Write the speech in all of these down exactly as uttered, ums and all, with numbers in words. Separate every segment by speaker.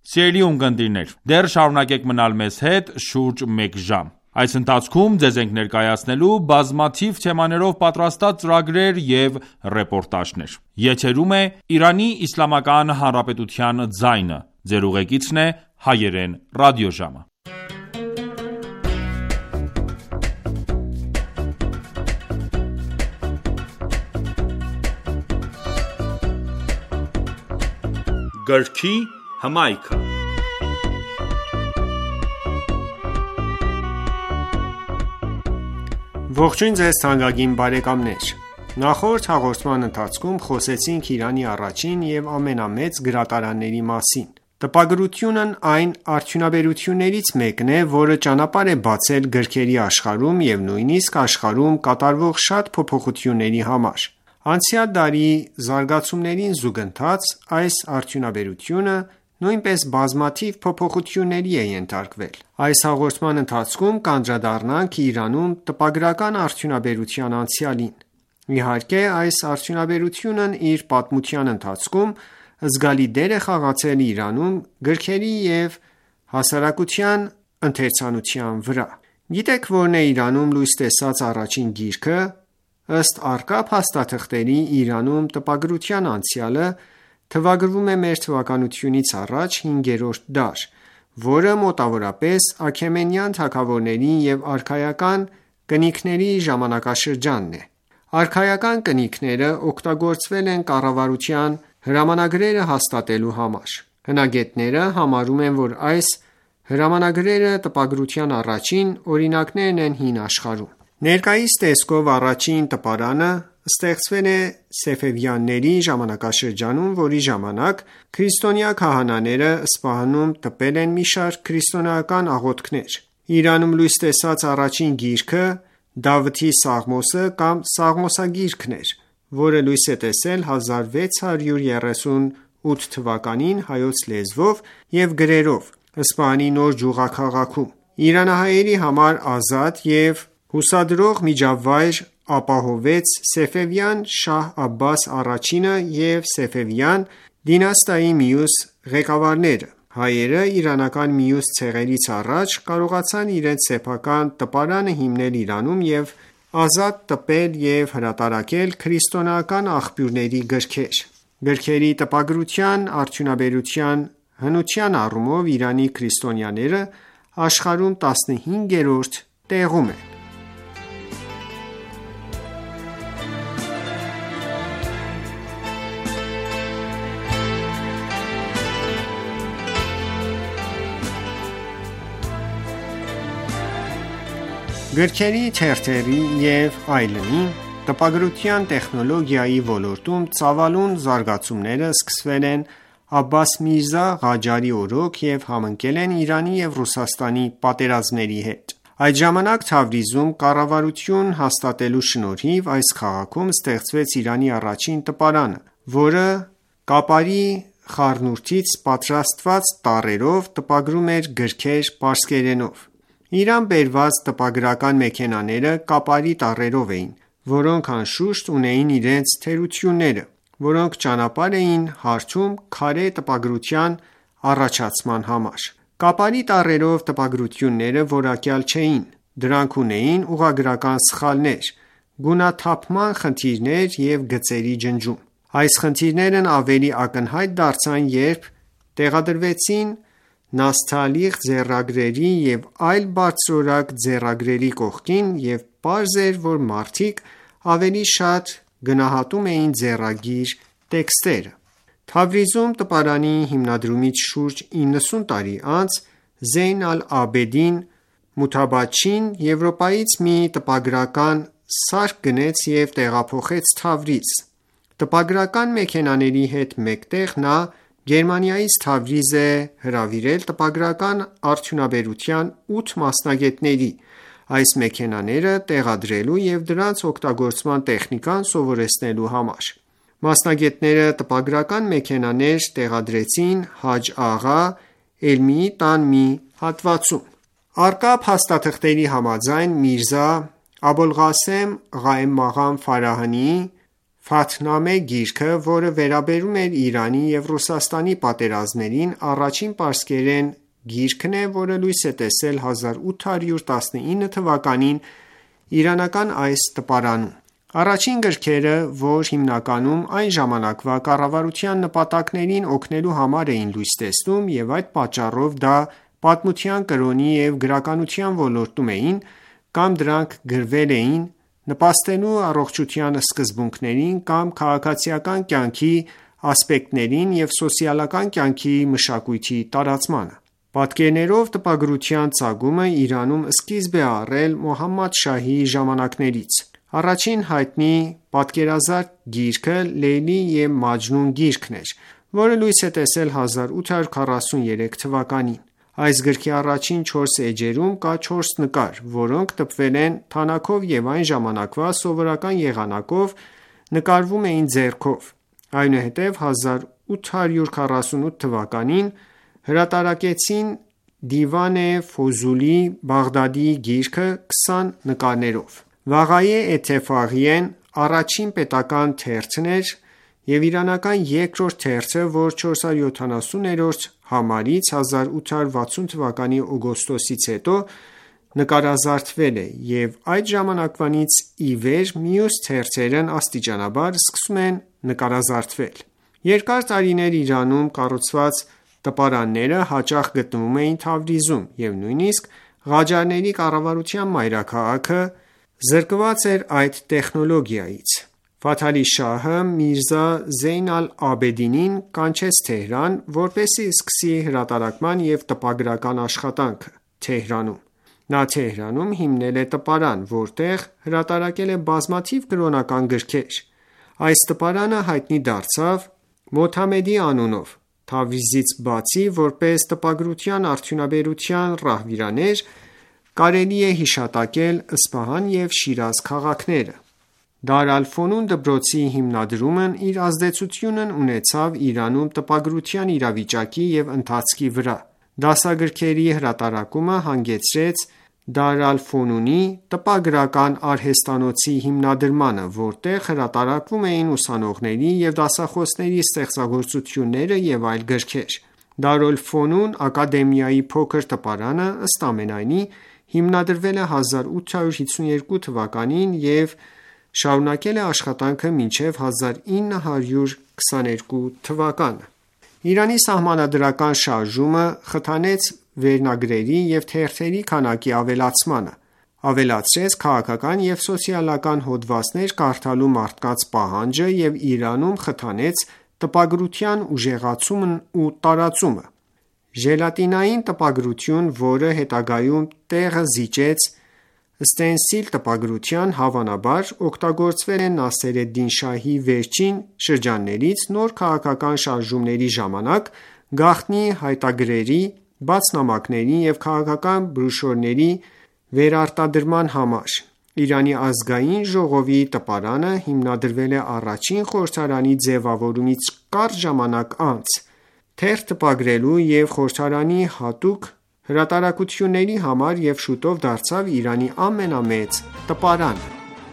Speaker 1: Սիրելի ունկնդիրներ, դեռ շարունակեք մնալ մեզ հետ շուրջ մեկ ժամ։ Այս ընթացքում ձեզ ենք ներկայացնելու բազմաթիվ թեմաներով պատրաստած ծրագրեր և ռեպորտաժներ։ Եթերում է Իրանի Իսլամական Հանրապետության ձայնը։ Ձեր ուղեկիցն է Հայերեն ռադիոժամը։ Գրքի հմայքը։
Speaker 2: Ողջույն ձեզ թանկագին բարեկամներ։ Նախորդ հաղորդման ընթացքում խոսեցինք Իրանի առաջին և ամենամեծ գրատարանների մասին։ Տպագրությունն այն արդյունաբերություններից մեկն է, որը ճանապարհ է բացել գրքերի աշխարհում և նույնիսկ աշխարհում կատարվող շատ փոփոխությունների համար։ Անցյալ դարի զարգացումներին զուգընթաց, այս արդյունաբերությունը նույնպես բազմաթիվ փոփոխությունների է ենթարկվել։ Այս հաղորդման ընթացքում կանդրադառնանք Իրանում տպագրական արդյունաբերության անցյալին։ Իհարկե, այս արդյունաբերությունն իր պատմության ընթացքում զգալի դեր է խաղացել Իրանում գրքերի և հասարակության ընթերցանության վրա։ Գիտեք որն է Իրանում լույս տեսած առաջին գիրքը։ Ըստ առկա փաստաթղթերի Իրանում տպագրության անցյալը թվագրվում է մեր թվականությունից առաջ հինգերորդ դար, որը մոտավորապես Աքեմենյան թագավորների և արքայական կնիքների ժամանակաշրջանն է։ Արքայական կնիքները օգտագործվել են կառավարության հրամանագրերը հաստատելու համար։ Հնագետները համարում են, որ այս հրամանագրերը տպագրության առաջին օրինակներն են հին աշխարհում։ Ներկայիս տեսքով առաջին տպարանը ստեղծվել է Սեֆևյանների ժամանակաշրջանում, որի ժամանակ քրիստոնյա քահանաները Սպահանում տպել են մի շարք քրիստոնեական աղոթքներ։ Իրանում լույս տեսած առաջին գիրքը Դավթի Սաղմոսը կամ Սաղմոսագիրքն էր, որը լույս է տեսել հազար վեց հարյուր երեսուն ութ թվականին հայոց լեզվով և գրերով Սպահանի նոր գյուղաքաղաքում։ Իրանահայերի համար ազատ և հուսադրող միջավայր ապահովեց Սեֆևյան Շահ Աբբաս առաջինը և Սեֆևյան դինաստիայի մյուս ղեկավարները։ Հայերը իրանական մյուս ցեղերից առաջ կարողացան իրենց սեփական տպարանը հիմնել Իրանում և ազատ տպել և հրատարակել քրիստոնեական աղբյուրների գրքեր։ Գրքերի տպագրության արդյունաբերության հնության առումով Իրանի քրիստոնյաները աշխարհում տասնհինգերորդ տեղում են։ Գրքերի, թերթերի և այլնի տպագրության տեխնոլոգիայի ոլորտում ծավալուն զարգացումները սկսվել են Աբբաս Միրզա Ղաջարի օրոք և համընկել են Իրանի և Ռուսաստանի պատերազմների հետ։ Այդ ժամանակ Թավրիզում կառավարություն հաստատելու շնորհիվ այս քաղաքում ստեղծվեց Իրանի առաջին տպարանը, որը կապարի խառնուրդից պատրաստված տառերով տպագրում էր գրքեր պարսկերենով։ Իրան բերված տպագրական մեքենաները կապարի տառերով էին, որոնք անշուշտ ունեին իրենց թերությունները, որոնք ճանապարհ էին հարթում քարե տպագրության առաջացման համար։ Կապարի տառերով տպագրությունները որակյալ չէին, դրանք ունեին ուղղագրական սխալներ, գունաթափման խնդիրներ և գծերի ջնջում։ Այս խնդիրներն ավելի ակնհայտ դարձան, երբ տեղադրվեցին նասթալիղ ձեռագրերի և այլ բարձրորակ ձեռագրերի կողքին, և պարզ էր, որ մարդիկ ավելի շատ գնահատում էին ձեռագիր տեքստերը։ Թավրիզում տպարանի հիմնադրումից շուրջ իննսուն տարի անց Զեյն ալ-Աբեդին Մութաբադչին Եվրոպայից մի տպագրական սարք գնեց և տեղափոխեց Թավրիզ։ Տպագրական մեքենաների հետ մեկտեղ նա Գերմանիայից Թավրիզ է հրավիրել տպագրական արդյունաբերության ութ մասնագետների՝ այս մեքենաները տեղադրելու և դրանց օգտագործման տեխնիկան սովորեցնելու համար։ Մասնագետները տպագրական մեքենաներ տեղադրեցին Հաջ Աղա Էլմիի տան մի հատվածում։ Առկա փաստաթղթերի համաձայն Միրզա Աբոլղասեմ Ղաեմ Մաղամ Ֆարահանիի Ֆաթհնամե գիրքը, որը վերաբերում էր Իրանի և Ռուսաստանի պատերազմներին, առաջին պարսկերեն գիրքն է, որը լույս է տեսել հազար ութ հարյուր տասնինը թվականին իրանական այս տպարանում: Առաջին գրքերը, որ հիմնականում այն ժամանակվա կառավարության նպատակներին օգնելու համար էին լույս տեսնում և այդ պատճառով դա պատմության, կրոնի և գրականության ոլորտում էին, կամ դրանք գրվել էին նպաստելու առողջության սկզբունքներին կամ քաղաքացիական կյանքի ասպեկտներին և սոցիալական կյանքի մշակույթի տարածմանը: Պատկերներով տպագրության ծագումը Իրանում սկիզբ է առել Մոհամմադ Շահի ժամանակներից: Առաջին հայտնի պատկերազարդ գիրքը «Լեյլի և Մաջնուն» գիրքն էր, որը լույս է տեսել հազար ութ հարյուր քառասուներեք թվականին: Այս գրքի առաջին չորս էջերում կա չորս նկար, որոնք տպվել են թանաքով և այն ժամանակվա սովորական եղանակով նկարվում էին ձեռքով: Այնուհետև հազար ութ հարյուր քառասունութ թվականին հրատարակեցին Դիվան-ե Ֆոզուլի Բաղդադիի գիրքը քսան նկարներով: Վաղայե Էթեֆաղիեն առաջին պետական թերթն էր և իրանական երկրորդ թերթը, որ չորս հարյուր յոթանասուներորդ համարից հազար ութ հարյուր վաթսուն թվականի օգոստոսից հետո նկարազարդվել է և այդ ժամանակվանից ի վեր մյուս թերթերն աստիճանաբար սկսում են նկարազարդվել: Երկար տարիներ Իրանում կառուցված տպարանները հաճախ գտնվում էին Թավրիզում և նույնիսկ Ղաջարների կառավարության մայրաքաղաքը զրկված էր այդ տեխնոլոգիայից: Ֆաթհ Ալի Շահը Միրզա Զեյն ալ-Աբեդինին կանչեց Թեհրան, որպեսզի սկսի հրատարակման և տպագրական աշխատանքը Թեհրանում: Նա Թեհրանում հիմնել է տպարան, որտեղ հրատարակել է բազմաթիվ կրոնական գրքեր: Այս տպարանը հայտնի դարձավ Մոթամեդի անունով: Թավրիզից բացի, որպես տպագրության արդյունաբերության ռահվիրաներ, կարելի է հիշատակել Սպահան և Շիրազ քաղաքները: Դար ալ-Ֆոնուն դպրոցի հիմնադրումն իր ազդեցությունն ունեցավ Իրանում տպագրության իրավիճակի և ընթացքի վրա: Դասագրքերի հրատարակումը հանգեցրեց Դար ալ-Ֆոնունի տպագրական արհեստանոցի հիմնադրմանը, որտեղ հրատարակվում էին ուսանողների և դասախոսների ստեղծագործությունները և այլ գրքեր: Դար ալ-Ֆոնուն ակադեմիայի փոքր տպարանը, ըստ ամենայնի, հիմնադրվել է հազար ութ հարյուր հիսունյոթ թվականին և շարունակել է աշխատանքը մինչև հազար ինը հարյուր քսաներկու թվականը: Իրանի սահմանադրական շարժումը խթանեց վերնագրերի և թերթերի քանակի ավելացմանը, ավելացրեց քաղաքական և սոցիալական հոդվածներ կարդալու մարդկանց պահանջը և Իրանում խթանեց տպագրության ուժեղացումն ու տարածումը: Ժելատինային տպագրություն, որը հետագայում տեղը զիջեց ստենսիլ տպագրության, հավանաբար օգտագործվել է Նասեր ալ-Դին Շահի վերջին շրջաններից նոր քաղաքական շարժումների ժամանակ գաղտնի հայտագրերի, բաց նամակների և քաղաքական բրոշյուրների վերարտադրման համար: Իրանի ազգային ժողովի տպարանը հիմնադրվել է առաջին խորհրդարանի ձևավորումից կարճ ժամանակ անց, թերթ տպագրելու և խորհրդարանի հատուկ հրատարակությունների համար և շուտով դարձավ Իրանի ամենամեծ տպարանը: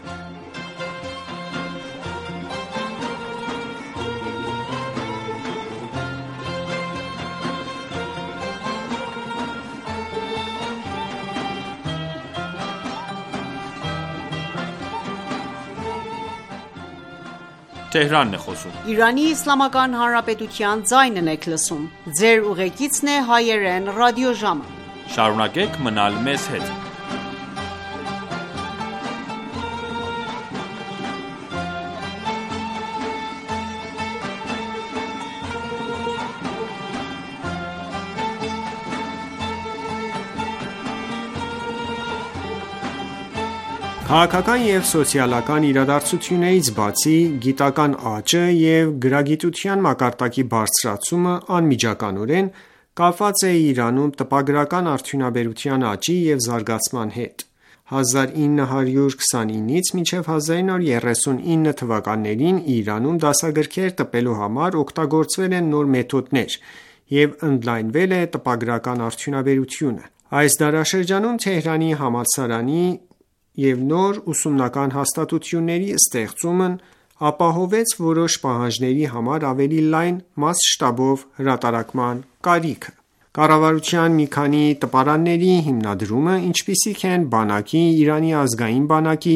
Speaker 2: Քաղաքական և սոցիալական իրադարձություններից բացի, գիտական աճը և գրագիտության մակարդակի բարձրացումը անմիջականորեն կապված է Իրանում տպագրական արդյունաբերության աճի և զարգացման հետ: հազար ինը հարյուր քսանինից մինչև հազար ինը հարյուր երեսունինը թվականներին Իրանում դասագրքեր տպելու համար օգտագործվել են նոր մեթոդներ և ընդլայնվել է տպագրական արդյունաբերությունը: Այս դարաշրջանում Թեհրանի համալսարանի և նոր ուսումնական հաստատությունների ստեղծումն ապահովեց որոշ պահանջների համար ավելի լայն մասշտաբով հրատարակման կարիքը: Կառավարության մի քանի տպարանների հիմնադրումը, ինչպիսիք են բանակի, Իրանի ազգային բանակի,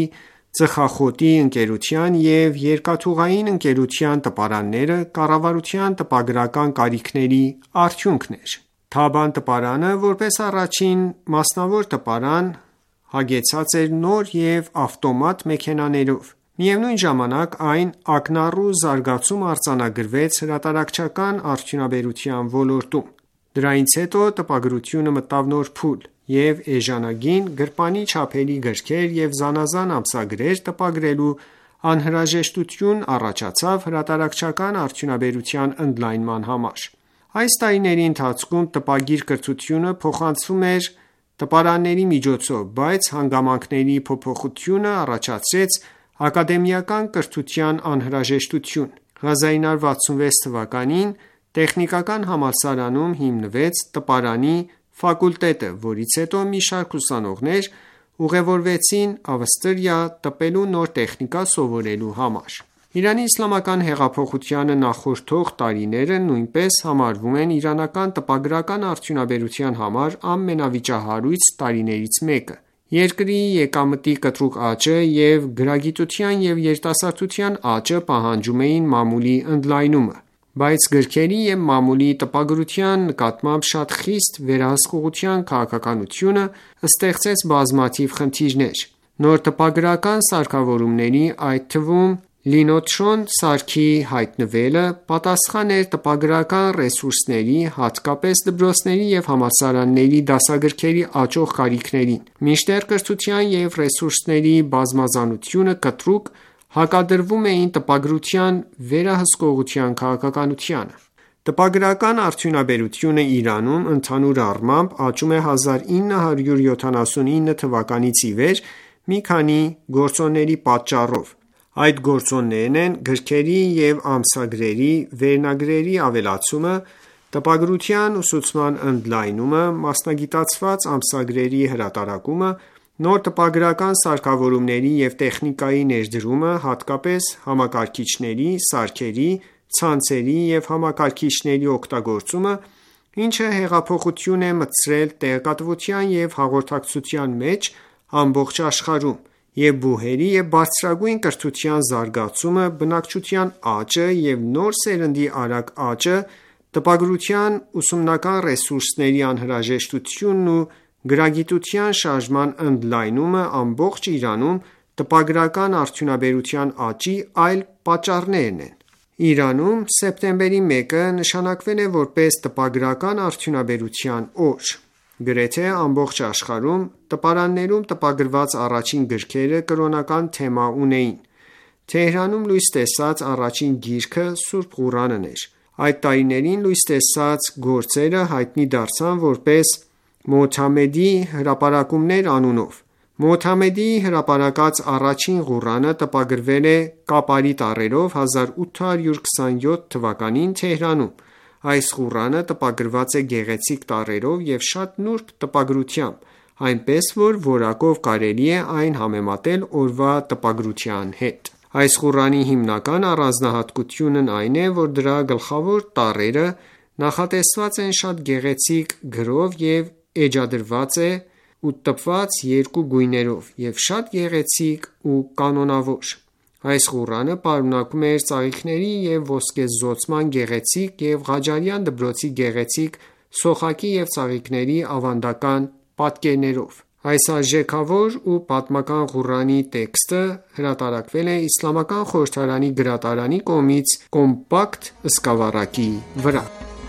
Speaker 2: ծխախոտի ընկերության և երկաթուղային ընկերության տպարանները, կառավարության տպագրական կարիքների արդյունքն էր: Թաբան տպարանը, որպես առաջին մասնավոր տպարան, հագեցած էր նոր և ավտոմատ մեքենաներով: Միևնույն ժամանակ, այն ակնառու զարգացում արձանագրվեց հրատարակչական արդյունաբերության ոլորտում: Դրանից հետո տպագրությունը մտավ նոր փուլ, և էժանագին, գրպանի չափերի գրքեր և զանազան ամսագրեր տպագրելու անհրաժեշտություն առաջացավ հրատարակչական արդյունաբերության ընդլայնման համար: Այս տարիների ընթացքում տպագիր կրթությունը փոխանցվում էր տպարանների միջոցով, բայց հանգամանքների փոփոխությունը առաջացրեց ակադեմիական կրթության անհրաժեշտություն: հազար նոր վաթսունվեց թվականին տեխնիկական համալսարանում հիմնվեց տպարանի ֆակուլտետը, որից հետո մի շարք ուսանողներ ուղևորվեցին Ավստրիա տպելու նոր տեխնիկա սովորելու համար: Իրանի իսլամական հեղափոխությանը նախորդող տարիները նույնպես համարվում են իրանական տպագրական արդյունաբերության համար ամենավիճահարույց տարիներից մեկը: Երկրի եկամտի կտրուկ աճը և գրագիտության և երիտասարդության աճը պահանջում էին մամուլի ընդլայնումը: Բայց գրքերի և մամուլի տպագրության նկատմամբ շատ խիստ վերահսկողության քաղաքականությունը ստեղծեց բազմաթիվ խնդիրներ: Նոր տպագրական սարքավորումների, այդ թվում լինոթրոն սարքի հայտնվելը պատասխան էր տպագրական ռեսուրսների, հատկապես դպրոցների և համալսարանների դասագրքերի աճող կարիքներին, մինչդեռ կրթության և ռեսուրսների բազմազանությունը կտրուկ հակադրվում էին տպագրության վերահսկողության քաղաքականությանը: Տպագրական արդյունաբերությունը Իրանում, ընդհանուր առմամբ, աճում է հազար ինը հարյուր յոթանասունինը թվականից ի վեր մի քանի գործոնների պատճառով: Այդ գործոններն են գրքերի և ամսագրերի վերնագրերի ավելացումը, տպագրության ուսուցման ընդլայնումը, մասնագիտացված ամսագրերի հրատարակումը, նոր տպագրական սարքավորումների և տեխնիկայի ներդրումը, հատկապես համակարգիչների, սարքերի, ցանցերի և համակարգիչների օգտագործումը, ինչը հեղափոխություն է մտցրել տեղեկատվության և հաղորդակցության մեջ ամբողջ աշխարհում, և բուհերի և բարձրագույն կրթության զարգացումը, բնակչության աճը և նոր սերնդի արագ աճը, տպագրության ուսումնական ռեսուրսների անհրաժեշտությունն ու գրագիտության շարժման ընդլայնումը ամբողջ Իրանում տպագրական արդյունաբերության աճի այլ պատճառներ են: Իրանում սեպտեմբերի մեկը նշանակվել է որպես տպագրական արդյունաբերության օր: Գրեթե ամբողջ աշխարհում տպարաններում տպագրված առաջին գրքերը կրոնական թեմա ունեին: Թեհրանում լույս տեսած առաջին գիրքը Սուրբ Ղուրանն էր: Այդ տարիներին լույս տեսած գործերը հայտնի դարձան որպես Մոհամմեդի հրապարակումներ անունով: Մոհամմեդի հրապարակած առաջին Ղուրանը տպագրվել է կապարի տառերով հազար ութ հարյուր քսանյոթ թվականին Թեհրանում: Այս Ղուրանը տպագրված է գեղեցիկ տառերով և շատ նուրբ տպագրությամբ, այնպես որ որակով կարելի է այն համեմատել օրվա տպագրության հետ: Այս Ղուրանի հիմնական առանձնահատկությունն այն է, որ դրա գլխավոր տառերը նախատեսված են շատ գեղեցիկ գրով և էջադրված ու տպված երկու գույներով և շատ գեղեցիկ ու կանոնավոր: Այս Ղուրանը պարունակում էր ծաղիկների և ոսկեզօծման գեղեցիկ և Ղաջարյան դպրոցի գեղեցիկ սոխակի և ծաղիկների ավանդական պատկերներով: Այս արժեքավոր ու պատմական Ղուրանի տեքստը հրատարակվել է Իսլամական խորհրդարանի գրադարանի կողմից կոմպակտ սկավառակի վրա: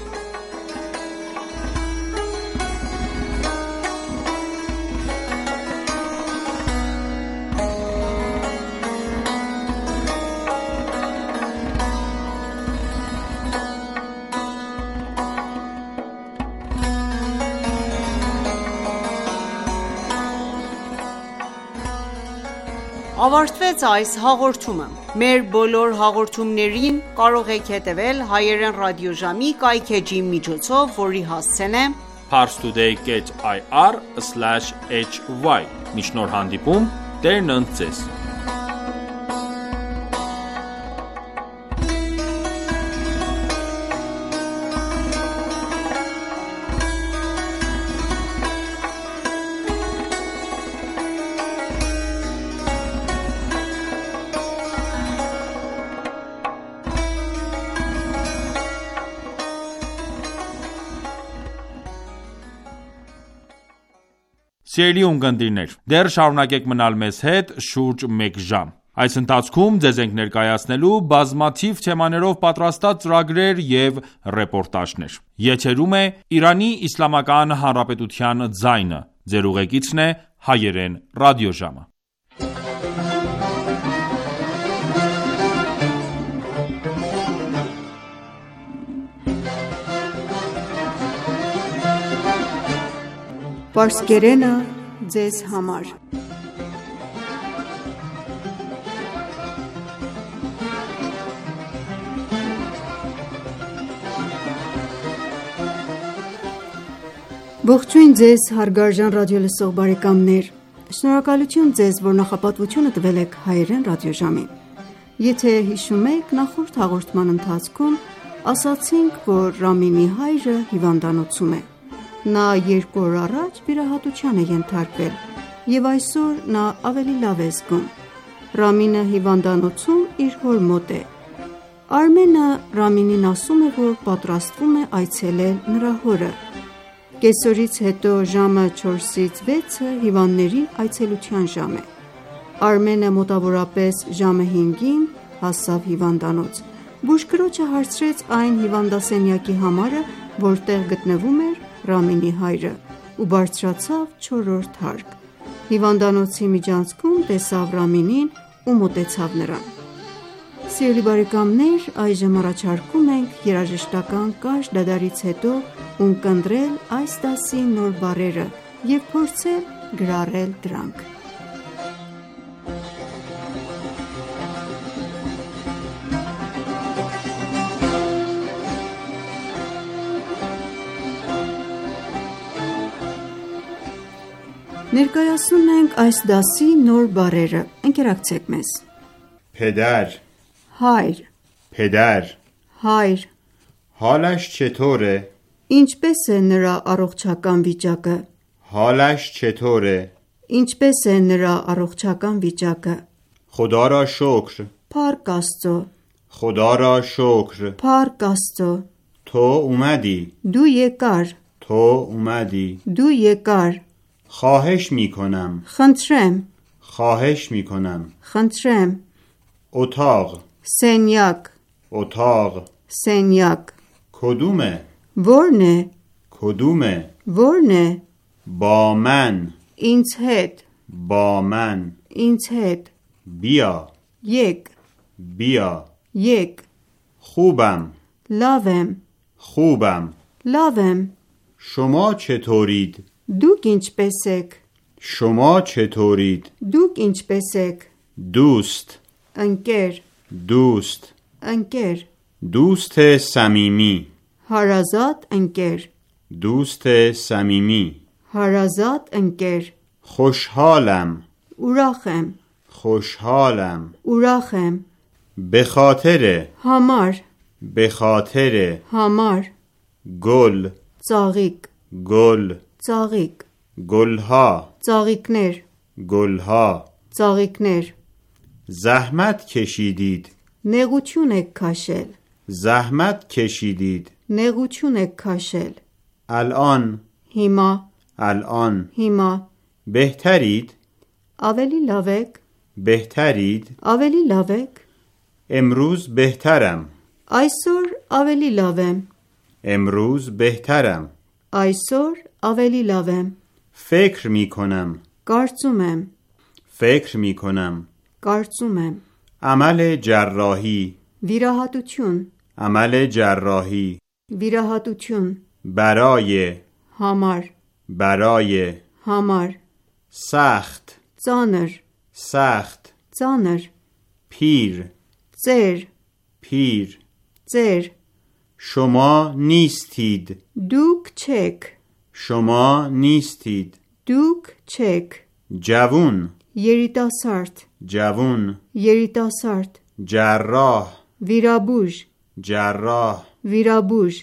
Speaker 3: Ավարտվեց այս հաղորդումը: Մեր բոլոր հաղորդումներին կարող եք հետևել հայերեն ռադիոժամի կայքէջի միջոցով, որի հասցեն է
Speaker 1: parstoday dot ir slash hy: Մինչ նոր հանդիպում, Տերն ընդ Ձեզ: Սիրելի ունկնդիրներ, դեռ շարունակեք մնալ մեզ հետ շուրջ մեկ ժամ։ Այս ընթացքում ձեզ ենք ներկայացնելու բազմաթիվ թեմաներով պատրաստած ծրագրեր և ռեպորտաժներ։ Եթերում է Իրանի Իսլամական Հանրապետության ձայնը։ Ձեր ուղեկիցն է Հայերեն ռադիոժամը։
Speaker 3: Պարսկերենը ձեզ համար։ Ողջույն ձեզ հարգարժան ռադիոլսող բարեկամներ։ Շնորհակալություն ձեզ, որ նախապատվությունը տվել եք Հայերեն ռադիոժամին։ Եթե հիշում եք, նախորդ հաղորդման ընթացքում ասացինք, որ Ռամինի հայրը հիվանդանոցում է։ Նա երկու օր առաջ վիրահատության է ենթարկվել և այսօր նա ավելի լավ է զգում։ Ռամինը հիվանդանոցում իր հոր մոտ է։ Արմենը Ռամինին ասում է, որ պատրաստվում է այցելել նրա հորը։ Կեսօրից հետո ժամը չորսից վեցը հիվանդների այցելության ժամ է։ Արմենը մոտավորապես ժամը հինգին հասավ հիվանդանոց։ Բուժքրոջը հարցրեց այն հիվանդասենյակի համարը, որտեղ գտնվում էր Ռամինի հայրը ու բարձրացավ չորրորդ հարկ։ Հիվանդանոցի միջանցքում տեսավ Ռամինին ու մոտեցավ նրան։ Սիրելի բարեկամներ, այժմ առաջարկում ենք երաժշտական կարճ դադարից հետո ունկնդրել այս դասի նոր բառերը և փորձել գրառել դրանք։ Ներկայացնում ենք այս դասի նոր բառերը։ Ընկերակցեք մեզ։
Speaker 4: پدر
Speaker 3: Հայր,
Speaker 4: پدر
Speaker 3: հայր,
Speaker 4: حالش چطوره؟
Speaker 3: ինչպես է նրա առողջական վիճակը։
Speaker 4: حالش چطوره؟
Speaker 3: Ինչպես է նրա առողջական վիճակը։
Speaker 4: خدا را شکر
Speaker 3: Փառք Աստծո,
Speaker 4: خدا را شکر
Speaker 3: Փառք Աստծո։
Speaker 4: تو اومدی
Speaker 3: Դու եկար,
Speaker 4: تو اومدی
Speaker 3: դու եկար։
Speaker 4: خواهش میکنم
Speaker 3: Խնդրեմ,
Speaker 4: خواهش میکنم
Speaker 3: խնդրեմ։
Speaker 4: اتاق
Speaker 3: Սենյակ,
Speaker 4: اتاق
Speaker 3: սենյակ։
Speaker 4: کدومه؟
Speaker 3: Որն է,
Speaker 4: کدومه؟
Speaker 3: որն է։
Speaker 4: با من
Speaker 3: Ինձ հետ,
Speaker 4: با من
Speaker 3: ինձ հետ։
Speaker 4: بیا
Speaker 3: Եկ,
Speaker 4: بیا
Speaker 3: եկ։
Speaker 4: خوبم
Speaker 3: Լավ եմ,
Speaker 4: خوبم
Speaker 3: լավ եմ։
Speaker 4: شما چطورید؟
Speaker 3: Դուք ինչպես եք։
Speaker 4: شما چطورید؟
Speaker 3: Դուք ինչպես եք։
Speaker 4: دوست
Speaker 3: Ընկեր,
Speaker 4: دوست
Speaker 3: ընկեր։
Speaker 4: دوست صمیمی
Speaker 3: Հարազատ ընկեր,
Speaker 4: دوست صمیمی
Speaker 3: հարազատ ընկեր։
Speaker 4: خوشحالم
Speaker 3: Ուրախ եմ,
Speaker 4: خوشحالم
Speaker 3: ուրախ եմ։
Speaker 4: به خاطر
Speaker 3: Համար,
Speaker 4: به خاطر
Speaker 3: համար։
Speaker 4: گل
Speaker 3: Ծաղիկ,
Speaker 4: گل
Speaker 3: ծաղիկ։
Speaker 4: گلها
Speaker 3: Ծաղիկներ,
Speaker 4: گلها
Speaker 3: ծաղիկներ։
Speaker 4: زحمت کشیدید
Speaker 3: Նեղություն եք քաշել,
Speaker 4: زحمت کشیدید
Speaker 3: նեղություն եք քաշել։
Speaker 4: الان
Speaker 3: Հիմա,
Speaker 4: الان
Speaker 3: հիմա։
Speaker 4: بهترید
Speaker 3: Ավելի լավ եք,
Speaker 4: بهترید
Speaker 3: ավելի լավ եք։
Speaker 4: امروز بهترم
Speaker 3: Այսօր ավելի լավ եմ,
Speaker 4: امروز بهترم
Speaker 3: այսօր ավելի լավ եմ։
Speaker 4: فکر می کنم
Speaker 3: Կարծում եմ,
Speaker 4: فکر می کنم
Speaker 3: կարծում եմ։
Speaker 4: عمل جراحی
Speaker 3: Վիրահատություն,
Speaker 4: عمل جراحی
Speaker 3: վիրահատություն։
Speaker 4: برای
Speaker 3: Համար,
Speaker 4: برای
Speaker 3: համար։
Speaker 4: سخت
Speaker 3: Ծանր,
Speaker 4: سخت
Speaker 3: ծանր։
Speaker 4: پیر
Speaker 3: Ծեր,
Speaker 4: پیر
Speaker 3: ծեր։
Speaker 4: شما نیستید
Speaker 3: Դուք չեք,
Speaker 4: شما نیستید
Speaker 3: դուք չեք։
Speaker 4: جوون
Speaker 3: Երիտասարդ,
Speaker 4: جوون
Speaker 3: երիտասարդ։
Speaker 4: جراح
Speaker 3: Վիրաբույժ,
Speaker 4: جراح
Speaker 3: վիրաբույժ։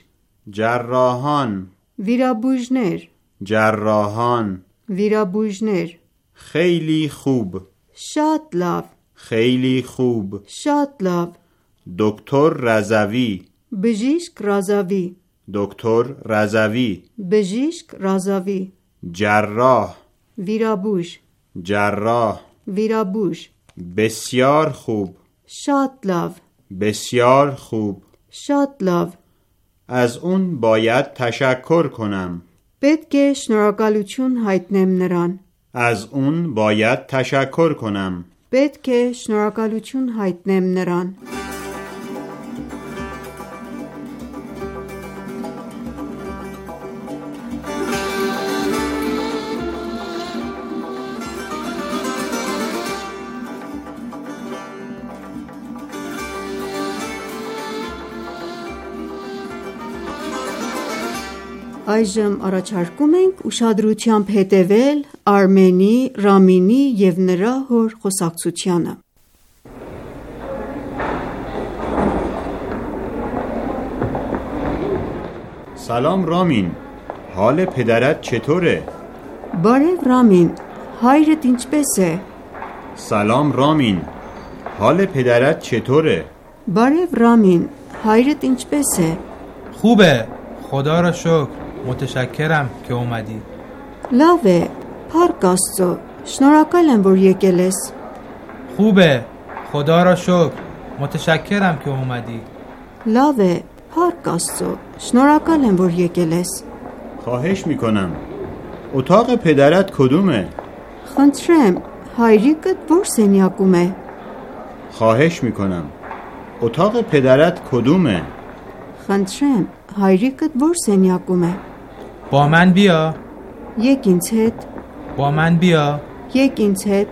Speaker 4: جراحان
Speaker 3: Վիրաբույժներ,
Speaker 4: جراحان
Speaker 3: վիրաբույժներ։
Speaker 4: خیلی خوب
Speaker 3: Շատ լավ,
Speaker 4: خیلی خوب
Speaker 3: շատ լավ։
Speaker 4: دکتر رضوی
Speaker 3: Բժիշկ Ռազավի,
Speaker 4: دکتر رضوی
Speaker 3: բժիշկ Ռազավի։
Speaker 4: جراح
Speaker 3: ویرابوژ
Speaker 4: جراح
Speaker 3: ویرابوژ
Speaker 4: بسیار خوب
Speaker 3: شاد لاو
Speaker 4: بسیار خوب
Speaker 3: شاد لاو
Speaker 4: از اون باید تشکر کنم
Speaker 3: պետք է շնորհակալություն հայտնեմ նրան
Speaker 4: از اون باید تشکر کنم
Speaker 3: պետք է շնորհակալություն հայտնեմ նրան Այժմ առաջարկում ենք ուշադրությամբ հետևել Արմենի, Ռամինի և նրա հոր խոսակցությանը։
Speaker 4: سلام رامین حال پدرت چطوره؟
Speaker 3: Բարև Ռամին, հայրդ ինչպես է։
Speaker 4: سلام رامین حال پدرت چطوره؟
Speaker 3: Բարև Ռամին, հայրդ ինչպես է։
Speaker 5: خوبه خدا را شکر متشکرم که اومدی
Speaker 3: Լավ է, փառք Աստծո, շնորհակալ եմ, որ եկել ես։
Speaker 5: خوبه خدا را شکر متشکرم که اومدی
Speaker 3: Լավ է, փառք Աստծո, շնորհակալ եմ, որ եկել ես։
Speaker 4: خواهش میکنم اتاق پدرت کدومه؟
Speaker 3: Խնդրեմ, հայրիկդ որ սենյակում է։
Speaker 4: خواهش میکنم اتاق پدرت کدومه؟
Speaker 3: Խնդրեմ, հայրիկդ որ սենյակում է։
Speaker 5: با من بیا
Speaker 3: Եկ ինձ հետ,
Speaker 5: با من بیا
Speaker 3: եկ ինձ հետ։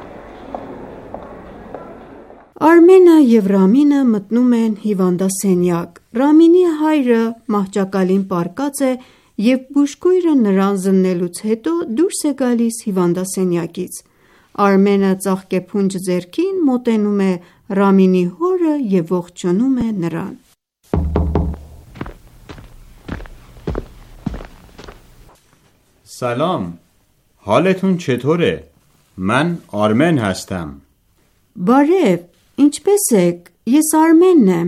Speaker 3: Արմենը և Ռամինը մտնում են հիվանդասենյակ։ Ռամինի հայրը մահճակալին պառկած է և բուժքույրը նրան զննելուց հետո դուրս է գալիս հիվանդասենյակից։ Արմենը ծաղկեփունջ ձեռքին մոտենում է Ռամինի հորը և ողջունում է նրան։
Speaker 4: سلام حالتون چطوره؟ من آرمن هستم
Speaker 3: Բարև, ինչպես եք, ես Արմենն եմ։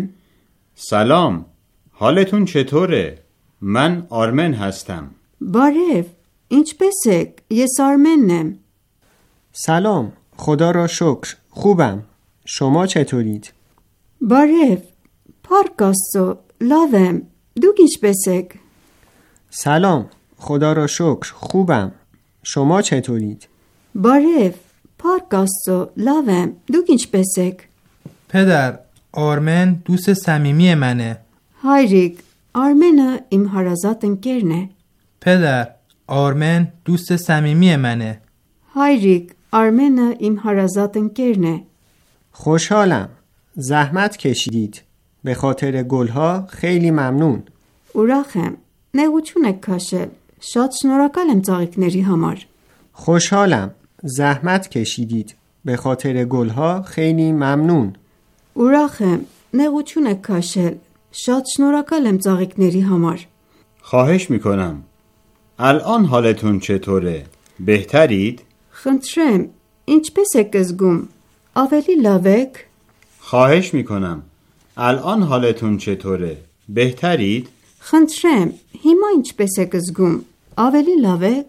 Speaker 4: سلام حالتون چطوره؟ من آرمن هستم
Speaker 3: Բարև, ինչպես եք, ես Արմենն եմ։
Speaker 2: سلام خدا را شکر خوبم شما چطورید؟
Speaker 3: Բարև, փառք Աստծո, լավ եմ, դուք ինչպես եք։
Speaker 2: سلام خدا را شکر خوبم شما چطورید؟
Speaker 3: Բարև, փառք Աստծո, լավ եմ, դուք ինչպես եք։
Speaker 5: پدر آرمن دوست صمیمی منه
Speaker 3: Հայրիկ, Արմենը իմ հարազատ ընկերն է։
Speaker 5: پدر آرمن دوست صمیمی منه
Speaker 3: Հայրիկ, Արմենը իմ հարազատ ընկերն է։
Speaker 2: خوشحالم زحمت کشیدید به خاطر گلها خیلی ممنون
Speaker 3: Ուրախ եմ, նեղություն եք քաշել։ Շատ շնորհակալ եմ ծաղիկների համար։
Speaker 2: خوشحالم زحمت کشیدید به خاطر گلها خیلی ممنون
Speaker 3: Ուրախ եմ, նեղություն եք քաշել։ Շատ շնորհակալ եմ ծաղիկների համար։
Speaker 4: خواهش میکنم الان حالتون چطوره؟ بهترید؟
Speaker 3: Խնդրեմ, ինչպես եք զգում։ Ավելի լավ եք։
Speaker 4: خواهش میکنم الان حالتون چطوره؟ بهترید؟
Speaker 3: Խնդրեմ, հիմա ինչպես եք զգում։ Ավելի լավ եք։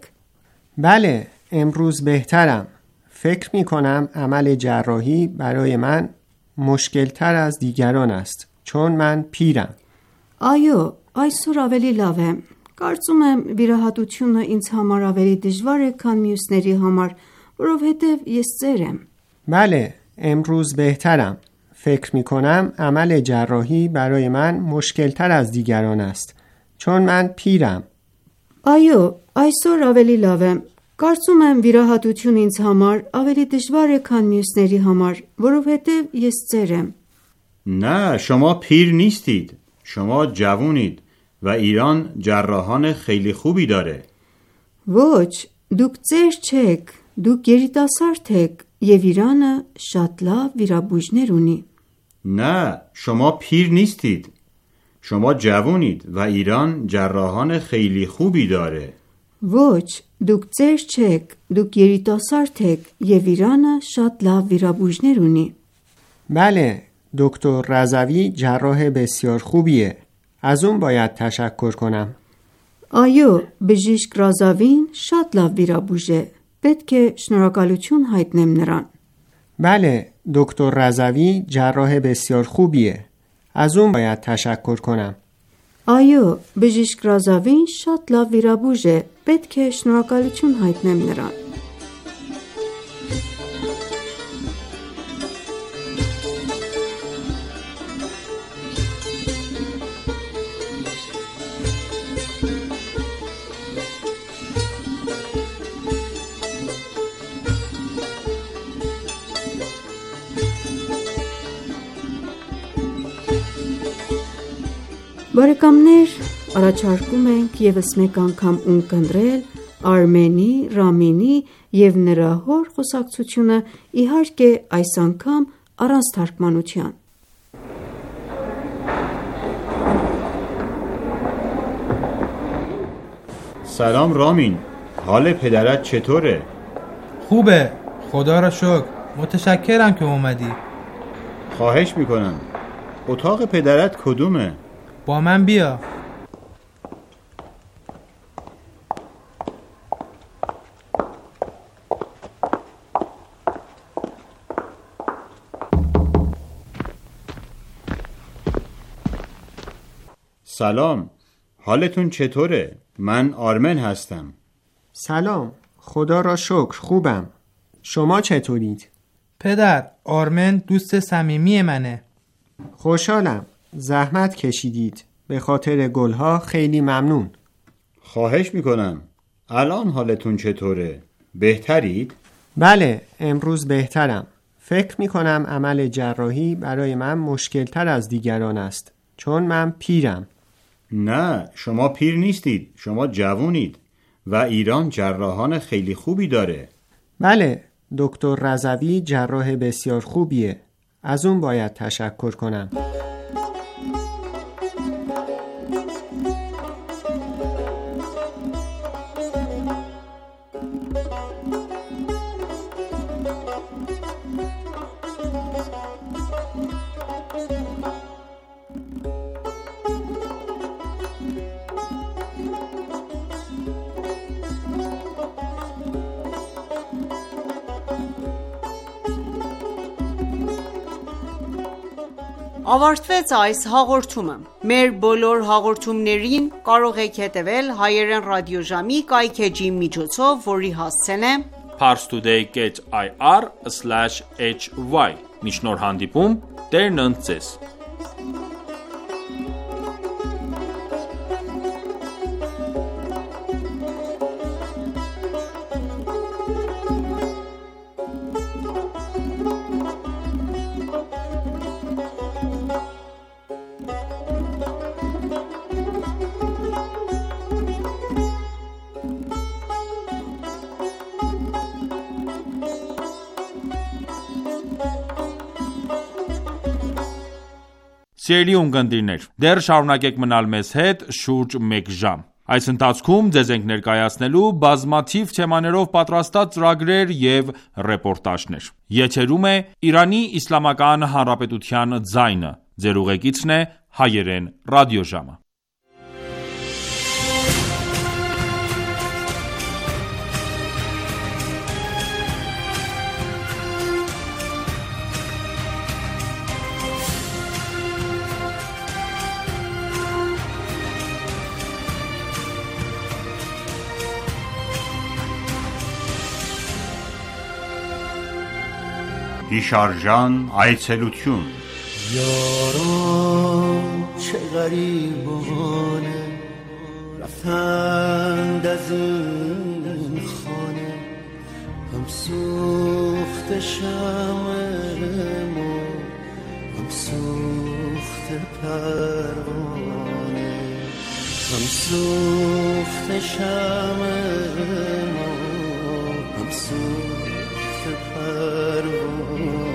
Speaker 2: بله امروز بهترم فکر می کنم عمل جراحی برای من مشکل تر از دیگران است چون من پیرم
Speaker 3: Այո, այսօր ավելի լավ եմ։ Կարծում եմ վիրահատությունը ինձ համար ավելի դժվար է, քան մյուսների համար, որովհետև ես ծեր եմ։
Speaker 2: بله امروز بهترم فکر می کنم عمل جراحی برای من مشکل تر از دیگران است چون من پیرم
Speaker 3: Այո, այսօր ավելի լավ եմ։ Կարծում եմ վիրահատությունը ինձ համար ավելի դժվար է, քան մյուսների համար, որովհետև ես ծեր եմ։
Speaker 4: نه شما پیر نیستید شما جوونید و ایران جراحان خیلی خوبی داره
Speaker 3: Ոչ, դուք ծեր չեք, դուք երիտասարդ եք, եւ Իրանը շատ լավ վիրաբույժներ ունի։
Speaker 4: نه شما پیر نیستید شما جوونید و ایران جراحان خیلی خوبی داره
Speaker 3: Ոչ, դուք ծեր չեք, դուք երիտասարդ եք, եւ Իրանը շատ լավ վիրաբույժներ ունի։
Speaker 2: بله دکتر رضوی جراح بسیار خوبیه از اون باید تشکر کنم
Speaker 3: Այո, բժիշկ Ռազավին շատ լավ վիրաբույժ է։ պետք է շնորհակալություն հայտնեմ նրան։
Speaker 2: بله دکتر رضوی جراح بسیار خوبیه. از اون باید تشکر کنم.
Speaker 3: Այո, բժիշկ Ռազավին շատ լավ վիրաբույժ է, պետք է շնորհակալություն հայտնեմ նրան։ Բարեկամներ, առաջարկում ենք ևս մեկ անգամ ունկնդրել Արմենի, Ռամինի և նրա հոր խոսակցությունը, իհարկե այս անգամ առանց թարգմանության։
Speaker 4: سلام رامین، حال پدرت چطوره؟
Speaker 5: خوبه، خدا را شکر. متشکرم که اومدی.
Speaker 4: خواهش میکنم. اتاق پدرت کدومه؟
Speaker 5: با من بیا.
Speaker 4: سلام، حالتون چطوره؟ من آرمن هستم.
Speaker 2: سلام، خدا را شکر خوبم. شما چطورید؟
Speaker 5: پدر، آرمن دوست صمیمی منه.
Speaker 2: خوشحالم. زحمت کشیدید. به خاطر گلها خیلی ممنون.
Speaker 4: خواهش میکنم. الان حالتون چطوره؟ بهترید؟
Speaker 2: بله، امروز بهترم. فکر میکنم عمل جراحی برای من مشکل تر از دیگران است، چون من پیرم.
Speaker 4: نه، شما پیر نیستید. شما جوونید و ایران جراحان خیلی خوبی داره.
Speaker 2: بله، دکتر رضوی جراح بسیار خوبیه. از اون باید تشکر کنم.
Speaker 6: Ավարտվեց այս հաղորդումը։ Մեր բոլոր հաղորդումներին կարող եք հետևել հայերեն ռադիոժամի կայքէջի միջոցով, որի հասցեն է
Speaker 1: parstoday dot i r slash h y։ Մինչ նոր հանդիպում, Տերն ընդ ձեզ։ Սիրելի ունկնդիրներ, դեռ շարունակեք մնալ մեզ հետ շուրջ մեկ ժամ։ Այս ընթացքում ձեզ ենք ներկայացնելու բազմաթիվ թեմաներով պատրաստած ծրագրեր և ռեպորտաժներ։ Եթերում է Իրանի Իսլամական Հանրապետության ձայնը։ Ձեր ուղեկիցն է հայերեն ռադիոժամը։
Speaker 4: Հիշարժան այցելություն։
Speaker 7: یاران چه غریبانه رفتند از این خانه هم سوخت شمع ما هم سوخت پروانه هم سوخت شمع ما هم سوخت پروانه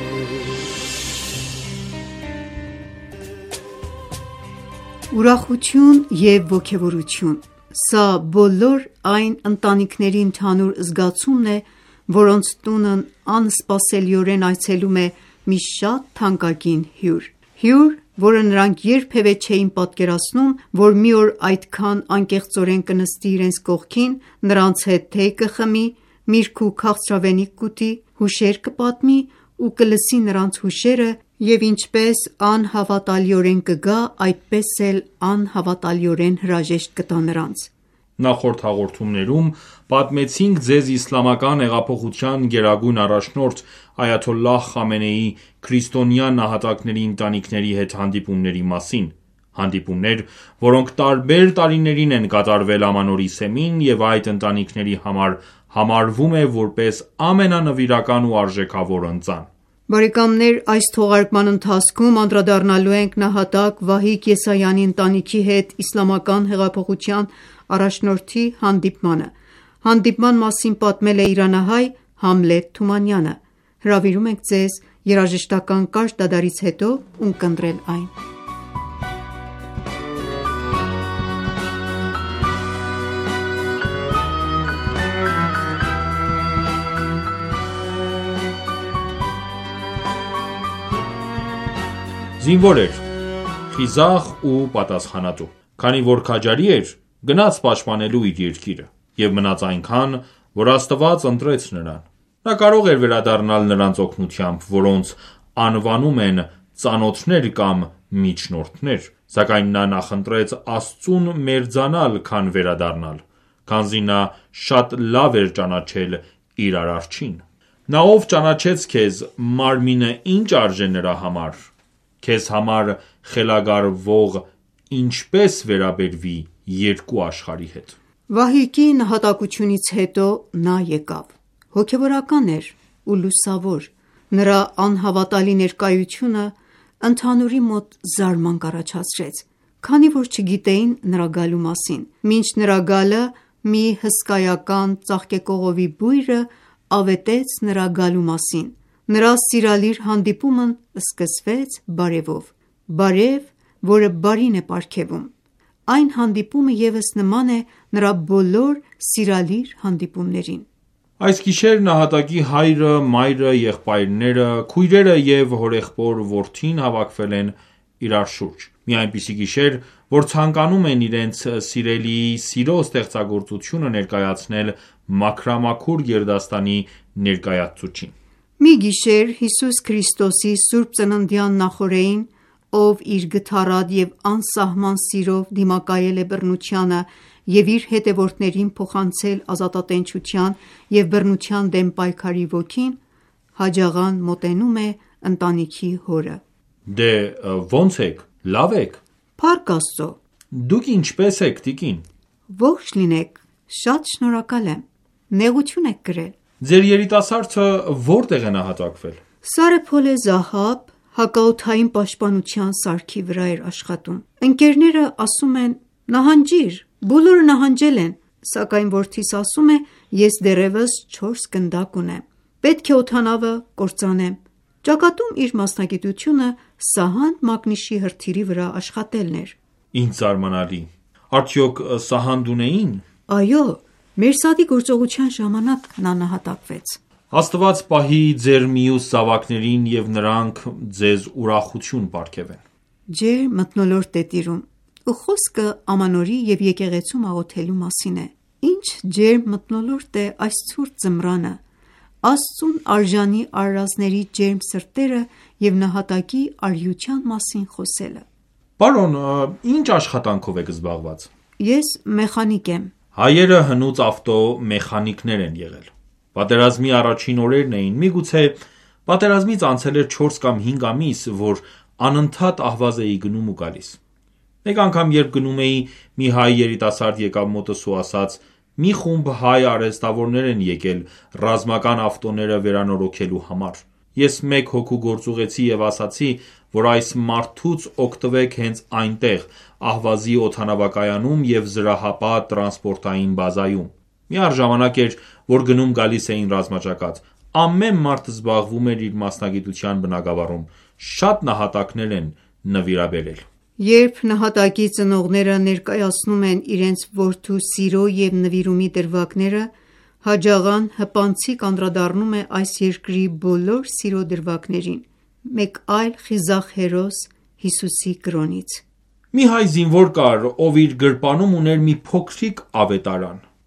Speaker 3: Ուրախություն և ոգևորություն։ Սա բոլոր այն ընտանիքների ընդհանուր զգացումն է, որոնց տունն անսպասելիորեն այցելում է մի շատ թանկագին հյուր։ Հյուր, որը նրանք երբևէ չէին պատկերացնում, որ մի օր այդքան անկեղծորեն կնստի իրենց կողքին, նրանց հետ թեյ կխմի, միրգ ու քաղցրավենիք կուտի, հուշեր կպատմի ու կլսի նրանց հուշերը, և ինչպես անհավատալիորեն կգա, այդպես էլ անհավատալիորեն հրաժեշտ կտա նրանց:
Speaker 1: Նախորդ հաղորդումներում պատմեցինք ձեզ իսլամական հեղափոխության գերագույն առաջնորդ այաթոլլահ Խամենեիի քրիստոնյա նահատակների ընտանիքների հետ հանդիպումների մասին: Հանդիպումներ, որոնք տարբեր տարիներին են կատարվել Ամանորի սեմին և այդ ընտանիքների համար համարվում է որպես ամենանվիրական ու արժեքավոր ընծան:
Speaker 3: Բարեկամներ այս թողարկման ընթացքում անդրադառնալու ենք նահատակ Վահիկ Եսայանի ընտանիքի հետ իսլամական հեղափոխության առաջնորդի հանդիպմանը: Հանդիպման մասին պատմել է իրանահայ Համլետ Թումանյանը: Հրավիրում ենք ձեզ երաժշտական կարճ դադարից հետո ունկնդրել այն:
Speaker 1: Զինվոր էր, խիզախ ու պատասխանատու: Քանի որ քաջարի էր, գնաց պաշտպանելու իր երկիրը և մնաց այնքան, որ Աստված ընտրեց նրան: Նա կարող էր վերադառնալ նրանց օգնությամբ, որոնց անվանում են ծանոթներ կամ միջնորդներ, սակայն նա նախընտրեց Աստծուն մերձանալ, քան վերադառնալ, քանզի նա շատ լավ էր ճանաչել իր Արարչին: Նա ով ճանաչեց քեզ, մարմինը ինչ արժե նրա համար: Քեզ համար խելագարվող ինչպե՞ս վերաբերվի երկու աշխարհի հետ:
Speaker 3: Վահիկի նահատակությունից հետո նա եկավ: Հոգևորական էր ու լուսավոր: Նրա անհավատալի ներկայությունը ընդհանուրի մոտ զարմանք առաջացրեց, քանի որ չգիտեին նրա գալու մասին: Մինչ նրա գալը մի հսկայական ծաղկեկողովի բույրը ավետեց նրա գալու մասին: Նրա սիրալիր հանդիպումն սկսվեց բարևով: Բարև, որը բարին է պարգևում: Այն հանդիպումը ևս նման է նրա բոլոր սիրալիր հանդիպումներին:
Speaker 1: Այս գիշեր նահատակի հայրը, մայրը, եղբայրները, քույրերը և հորեղբոր որդին հավաքվել են իրար շուրջ: Մի այնպիսի գիշեր, որ ցանկանում են իրենց սիրելիի սիրո ստեղծագործությունը ներկայացնել մաքրամաքուր գերդաստանի ներկայացուցչին:
Speaker 3: Մի գիշեր Հիսուս Քրիստոսի սուրբ ծննդյան նախօրեին, ով իր գթառատ և անսահման սիրով դիմակայել է բռնությանը և իր հետևորդներին փոխանցել ազատատենչության և բռնության դեմ պայքարի ոգին, հաջաղան մոտենում է ընտանիքի հորը:
Speaker 1: Դե ո՞նց եք, լավ ե՞ք:
Speaker 3: Փառք Աստծո:
Speaker 1: Դուք ինչպե՞ս եք տիկին:
Speaker 3: Ողջ լինեք, շատ շնորհակալ եմ: Նեղություն եք կրել:
Speaker 1: Ձեր երիտասարդը որտե՞ղ է նահատակվել:
Speaker 3: Սարեփոլե Զահաբ հակաօդային պաշտպանության սարքի վրա էր աշխատում: Ընկերները ասում են նահանջիր, բոլորը նահանջել են, սակայն որդիս ասում է ես դեռևս չորս գնդակ ունեմ: Պետք է օդանավը կործանեմ: Ճակատում իր մասնագիտությունը սահանդ մագնիշի հրթիռի վրա աշխատելն էր:
Speaker 1: Ինչ զարմանալի: Արդյոք սահանդ ունեի՞ն:
Speaker 3: Այո, Մերսադի գործողության ժամանակ նա նահատակվեց:
Speaker 1: Աստված պահի ձեր մյուս զավակներին և նրանք ձեզ ուրախություն պարգևեն:
Speaker 3: Ջերմ մթնոլորտ է տիրում ու խոսքը Ամանորի և եկեղեցում աղոթելու մասին է: Ինչ ջերմ մթնոլորտ է այս ցուրտ ձմռանը: Աստծուն արժանի արարածների ջերմ սրտերը և նահատակի արիության մասին խոսելը:
Speaker 1: Պարոն, ինչ աշխատանքով եք զբաղված:
Speaker 3: Ես մեխանիկ եմ:
Speaker 1: Հայերը հնուց ավտո մեխանիկներ են եղել: Պատերազմի առաջին օրերն էին, միգուցե պատերազմից անցել էր չորս կամ հինգ ամիս, որ անընդհատ ահվազ էի գնում ու գալիս: Մեկ անգամ երբ գնում էի, մի հայ երիտասարդ եկավ մոտս ու ասաց մի խումբ հայ արհեստավորներ են եկել ռազմական ավտոները վերանորոգելու համար: Ես մեկ հոգու գործուղեցի և ասացի, որ այս մարդուց օգտվեք հենց այնտեղ, Ահվազի օդանավակայանում և զրահապատ տրանսպորտային բազայում: Միառժամանակ էր, որ գնում-գալիս էին ռազմաճակատ: Ամեն մարդ զբաղվում էր իր մասնագիտության բնագավառում: Շատ նահատակներ են նվիրաբերել:
Speaker 3: Երբ նահատակի ծնողները ներկայացնում են իրենց որդու սիրո և նվիրումի դրվագները, հաջաղան հպանցիկ անդրադառնում է այս երկրի բոլոր սիրո դրվագներին, մեկ այլ խիզախ հերոս Հիսուսի կրոնից:
Speaker 1: Մի հայ զինվոր կար, ով իր գրպանում ուներ մի փոքրիկ ավետարան: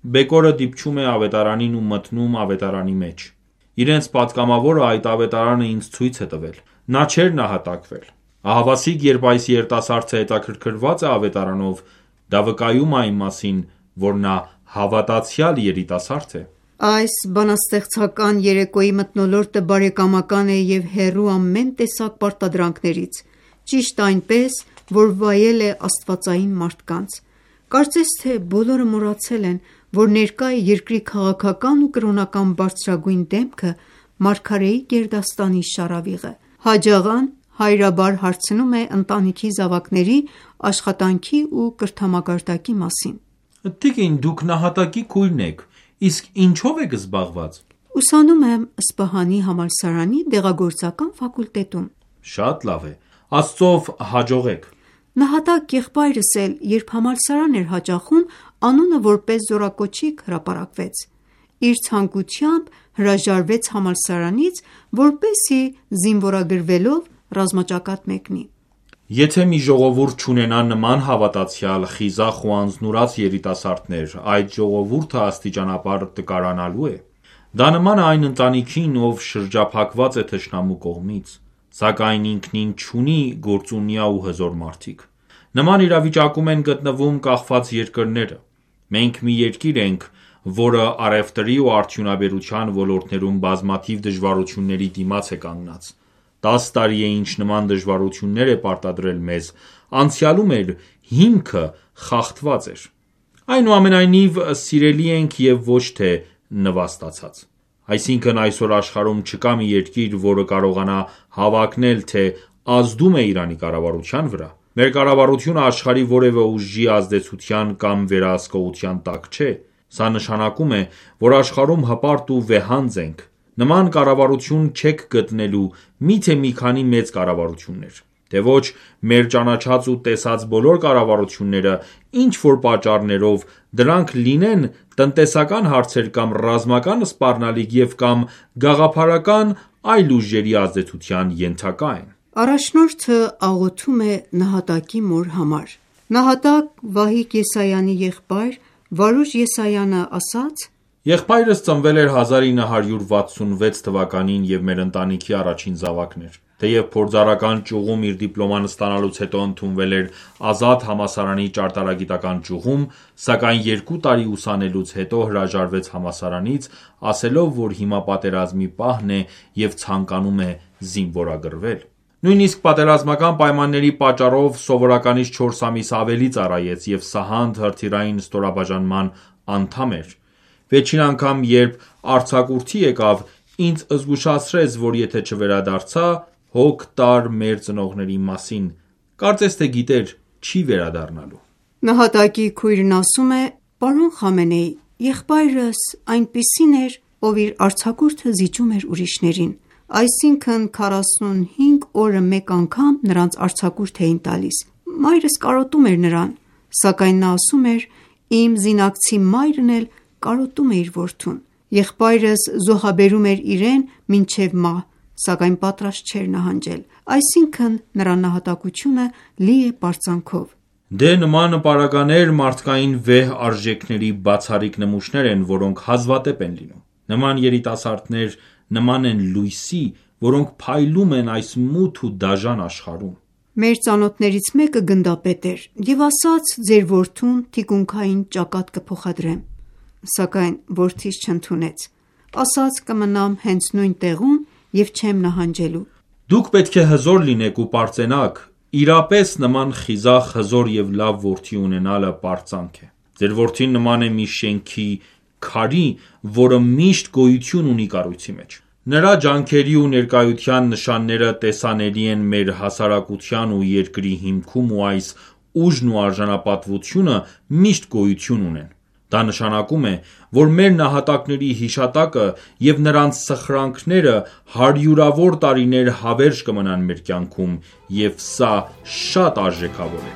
Speaker 1: բեկորը դիպչում է ավետարանին ու մտնում ավետարանի մեջ: Իրենց պատգամավորը այդ ավետարանը ինձ ցույց է տվել: Նա չէր նահատակվել: Ահավասիկ երբ այս երիտասարդը հետաքրքրված է ավետարանով, դա վկայում է այն մասին, որ նա հավատացյալ երիտասարդ է:
Speaker 3: Այս բանաստեղծական երեկոյի մթնոլորտը բարեկամական է և հեռու ամեն տեսակ պարտադրանքներից, ճիշտ այնպես, որ վայել է աստվածային մարդկանց: Կարծես թե բոլորը մոռացել են, որ ներկա է երկրի քաղաքական ու կրոնական բարձրագույն դեմքը մարգարեի գերդաստանի շառավիղը: Հաջ աղան հայրաբար հարցնում է ընտանիքի զավակների աշխատանքի ու կրթամակարդակի մասին:
Speaker 1: Տիկին, դուք նահատակի քույրն եք, իսկ ինչո՞վ եք զբաղված:
Speaker 3: Ուսանում եմ Սպահանի համալսարանի դեղագործական ֆակուլտետում:
Speaker 1: Շատ լավ է, Աստծով հաջողեք:
Speaker 3: Նահատակ եղբայրս էլ երբ համալսարան էր հաճախում, անունը որպես զորակոչիկ հրապարակվեց: Իր ցանկությամբ հրաժարվեց համալսարանից, որպեսզի զինվորագրվելով ռազմաճակատ մեկնի:
Speaker 1: Եթե մի ժողովուրդ չունենա նման հավատացյալ, խիզախ ու անձնուրաց երիտասարդներ, այդ ժողովուրդը աստիճանաբար տկարանալու է: Դա նման է այն ընտանիքին, ով շրջափակված է թշնամու կողմից, սակայն ինքնին չունի գործունյա ու հզոր մարդիկ: Նման իրավիճակում են գտնվում կախված երկրները: Մենք մի երկիր ենք, որը առևտրի ու արդյունաբերության ոլորտներում բազմաթիվ դժվարությունների դիմաց է կանգնած: Տաս տարի է ինչ նման դժվարություններ է պարտադրել մեզ, անցյալում էր հիմքը խախտված էր: Այնուամենայնիվ, սիրելի ենք և ոչ թե նվաստացած: Այսինքն այսօր աշխարհում չկա մի երկիր, որը կարողանա հավակնել, թե ազդում է Իրանի կառավարության վրա: Մեր կառավարությունը աշխարհի որևէ ուժի ազդեցության կամ վերահսկողության տակ չէ: Սա նշանակում է, որ աշխարհում հպարտ ու վեհանձ ենք: Նման կառավարություն չեք գտնելու, միթե մի քանի մեծ կառավարություններ: Թե ոչ մեր ճանաչած ու տեսած բոլոր կառավարությունները, ինչ-որ պատճառներով, դրանք լինեն տնտեսական հարցեր կամ ռազմական սպառնալիք և կամ գաղափարական այլ ուժերի ազդեցության ենթակա են:
Speaker 3: Առաջնորդը աղոթում է նահատակի մոր համար: Նահատակ Վահիկ Եսայանի եղբայր Վարուժ Եսայանը ասաց.
Speaker 1: Եղբայրս ծնվել էր հազար ինը հարյուր վաթսունվեց թվականին և մեր ընտանիքի առաջին զավակն էր: Թեև փորձառական ճյուղում իր դիպլոման ստանալուց հետո ընդունվել էր Ազատ համալսարանի ճարտարագիտական ճյուղում, սակայն երկու տարի ուսանելուց հետո հրաժարվեց համալսարանից, ասելով, որ հիմա պատերազմի պահն է և ցանկանում է զինվորագրվել: Նույնիսկ պատերազմական պայմանների պատճառով սովորականից չորս ամիս ավելի ծառայեց և սահանդ հրթիռային ստորաբաժանման անդամ էր: Վերջին անգամ երբ արձակուրդի եկավ, ինձ զգուշացրեց, որ եթե չվերադարձա, հոգ տար մեր ծնողների մասին, կարծես թե գիտեր չի վերադառնալու:
Speaker 3: Նահատակի քույրն ասում է. Պարոն Խամենեի, եղբայրս այնպիսին էր, ով իր արձակուրդը զիջում էր ուրիշներին: Այսինքն քառասունհինգ օրը մեկ անգամ նրանց արձակուրդ էին տալիս: Մայրս կարոտում էր նրան: Սակայն նա ասում էր. Իմ զինակցի մայրն էլ կարոտում է իր որդուն: Եղբայրս զոհաբերում էր իրեն մինչև մահ, սակայն պատրաստ չէր նահանջել: Այսինքն նրա նահատակությունը լի է պարծանքով:
Speaker 1: Դե նման պարագաներ մարդկային վեհ արժեքների բացառիկ նմուշներ են, որոնք հազվադեպ են լինում: Նման երիտասարդներ նման են լույսի, որոնք փայլում են այս մութ ու դաժան աշխարհում:
Speaker 3: Մեր ծանոթներից մեկը գնդապետ էր և ասաց ձեր որդուն թիկունքային ճակատ կփոխադրեմ: Սակայն որդիս չընդունեց: Ասաց կմնամ հենց նույն տեղում և չեմ նահանջելու:
Speaker 1: Դուք պետք է հզոր լինեք ու պարծենաք: Իրապես նման խիզախ, հզոր և լավ որդի ունենալը պարծանք է: Ձեր որդին նման է մի շենքի քարի, որը միշտ գոյություն ունի կառույցի մեջ: Նրա ջանքերի ու ներկայության նշանները տեսանելի են մեր հասարակության ու երկրի հիմքում ու այս ուժն ու արժանապատվությունը միշտ գոյություն ունեն: Դա նշանակում է, որ մեր նահատակների հիշատակը և նրանց սխրանքները հարյուրավոր տարիներ հավերժ կմնան մեր կյանքում և սա շատ արժեքավոր է: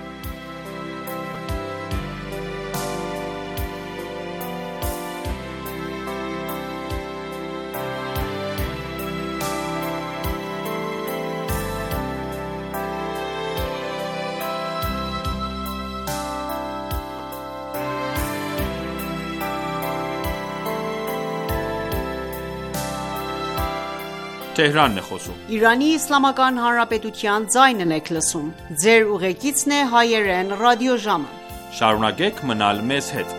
Speaker 1: Թեհրանն է խոսում։
Speaker 6: Իրանի Իսլամական Հանրապետության ձայնն եք լսում։ Ձեր ուղեկիցն է հայերեն ռադիոժամը։
Speaker 1: Շարունակեք մնալ մեզ հետ։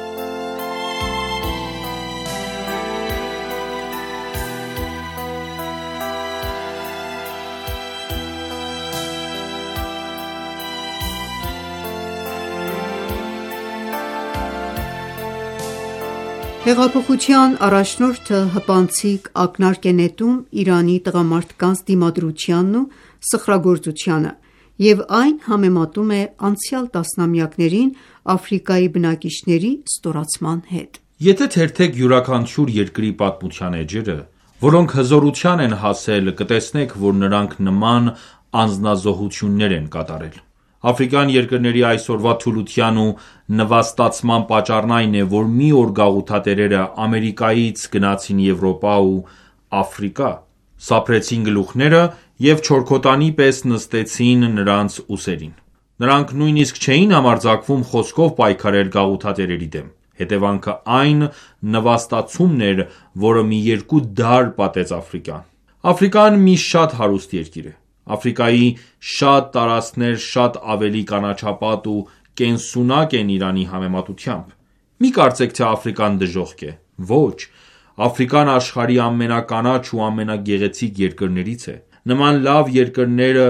Speaker 3: Հեղափոխության առաջնորդը հպանցիկ ակնարկ է նետում Իրանի տղամարդկանց դիմադրությանն ու սխրագործությանը և այն համեմատում է անցյալ տասնամյակներին Աֆրիկայի բնակիչների ստորացման հետ։
Speaker 1: Եթե թերթեք յուրաքանչյուր երկրի պատմության էջերը, որոնք հզորության են հասել, կտեսնեք, որ նրանք նման անձնազոհություններ են կատարել։ Աֆրիկյան երկրների այսօրվա թուլության ու նվաստացման պատճառն այն է, որ մի օր գաղութատերերը Ամերիկայից գնացին Եվրոպա ու Աֆրիկա, սափրեցին գլուխները և չորքոտանի պես նստեցին նրանց ուսերին։ Նրանք նույնիսկ չէին համարձակվում խոսքով պայքարել գաղութատերերի դեմ։ Հետևանքը այն նվաստացումն էր, որը մի երկու դար պատեց Աֆրիկան։ Աֆրիկան մի շատ հարուստ երկիր է։ Աֆրիկայի շատ տարածքներ շատ ավելի կանաչապատ ու կենսունակ են Իրանի համեմատությամբ։ Մի կարծեք, թե Աֆրիկան դժոխք է։ Ոչ, Աֆրիկան աշխարհի ամենականաչ ու ամենագեղեցիկ երկրներից է։ Նման լավ երկրները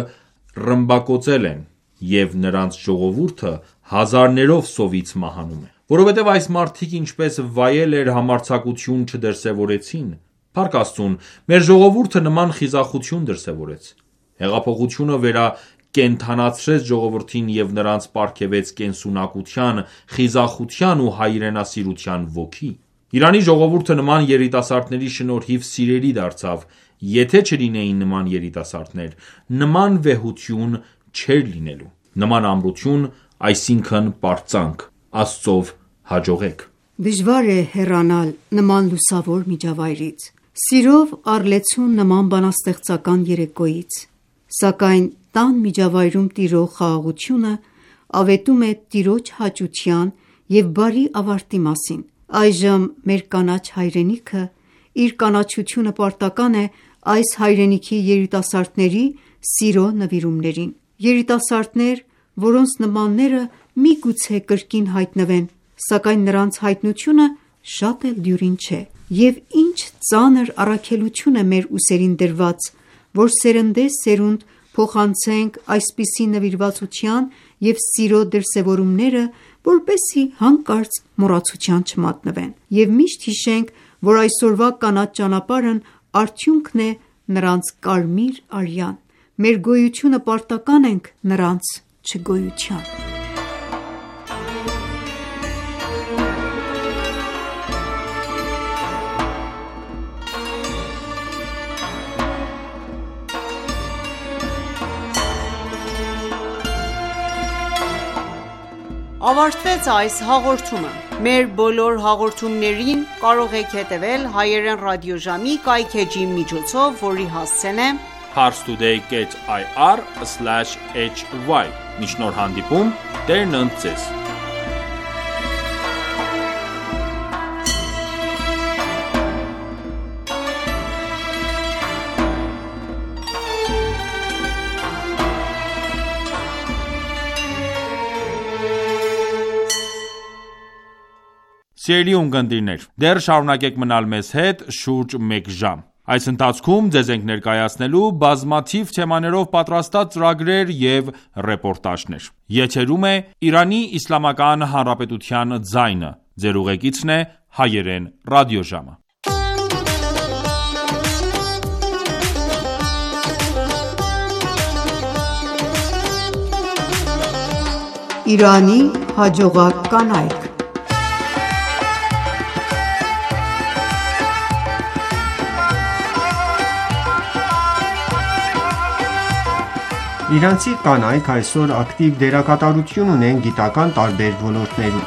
Speaker 1: ռմբակոծել են, և նրանց ժողովուրդը հազարներով սովից մահանում է։ Որովհետև այս մարդիկ ինչպես վայել էր համարձակություն չդրսևորեցին։ Փառք Աստծուն, մեր ժողովուրդը նման խիզախություն դրսևորեց։ Հեղափոխությունը վերակենդանացրեց ժողովրդին և նրանց պարգևեց կենսունակության, խիզախության ու հայրենասիրության ոգի։ Իրանի ժողովուրդը նման երիտասարդների շնորհիվ սիրելի դարձավ։ Եթե չլինեին նման երիտասարդներ, նման վեհություն չէր լինելու։ Նման ամրություն, այսինքն պարծանք, Աստծով հաջողեք։
Speaker 3: Դժվար է հեռանալ նման լուսավոր միջավայրից, սիրով առլեցուն նման բանաստեղծական երեկոյից, սակայն տան միջավայրում տիրող խաղաղությունը ավետում է Տիրոջ հաճության և բարի ավարտի մասին։ Այժմ մեր կանաչ հայրենիքը իր կանաչությունը պարտական է այս հայրենիքի երիտասարդների սիրո նվիրումներին։ Երիտասարդներ, որոնց նմանները միգուցե կրկին հայտնվեն, սակայն նրանց հայտնությունը շատ էլ դյուրին չէ։ Եվ ինչ ծանր առաքելություն է մեր ուսերին դրված, որ սերնդեսերունդ փոխանցենք այսպիսի նվիրվածության և սիրո դրսևորումները, որպեսզի հանկարծ մոռացության չմատնվեն։ Եվ միշտ հիշենք, որ այսօրվա կանաչ ճանապարհն արդյունքն է նրանց կարմիր արյան։ Մեր գոյությունը պարտական ենք նրանց չգոյության։
Speaker 6: Ավարտվեց այս հաղորդումը։ Մեր բոլոր հաղորդումներին կարող եք հետևել հայերեն ռադիոժամի կայքէջի միջոցով, որի հասցեն է
Speaker 1: parstoday dot i r slash h y։ Մինչ նոր հանդիպում, Տերն ընդ ձեզ։ Սիրելի ունկնդիրներ, դեռ շարունակեք մնալ մեզ հետ շուրջ մեկ ժամ։ Այս ընթացքում ձեզ ենք ներկայացնելու բազմաթիվ թեմաներով պատրաստած ծրագրեր և ռեպորտաժներ։ Եթերում է Իրանի Իսլամական Հանրապետության ձայնը։ Ձեր ուղեկիցն է հայերեն ռադիոժամը։
Speaker 3: Իրանի հաջողակ կանայք։
Speaker 2: Իրանցի կանայք այսօր ակտիվ դերակատարություն ունեն գիտական տարբեր ոլորտներում։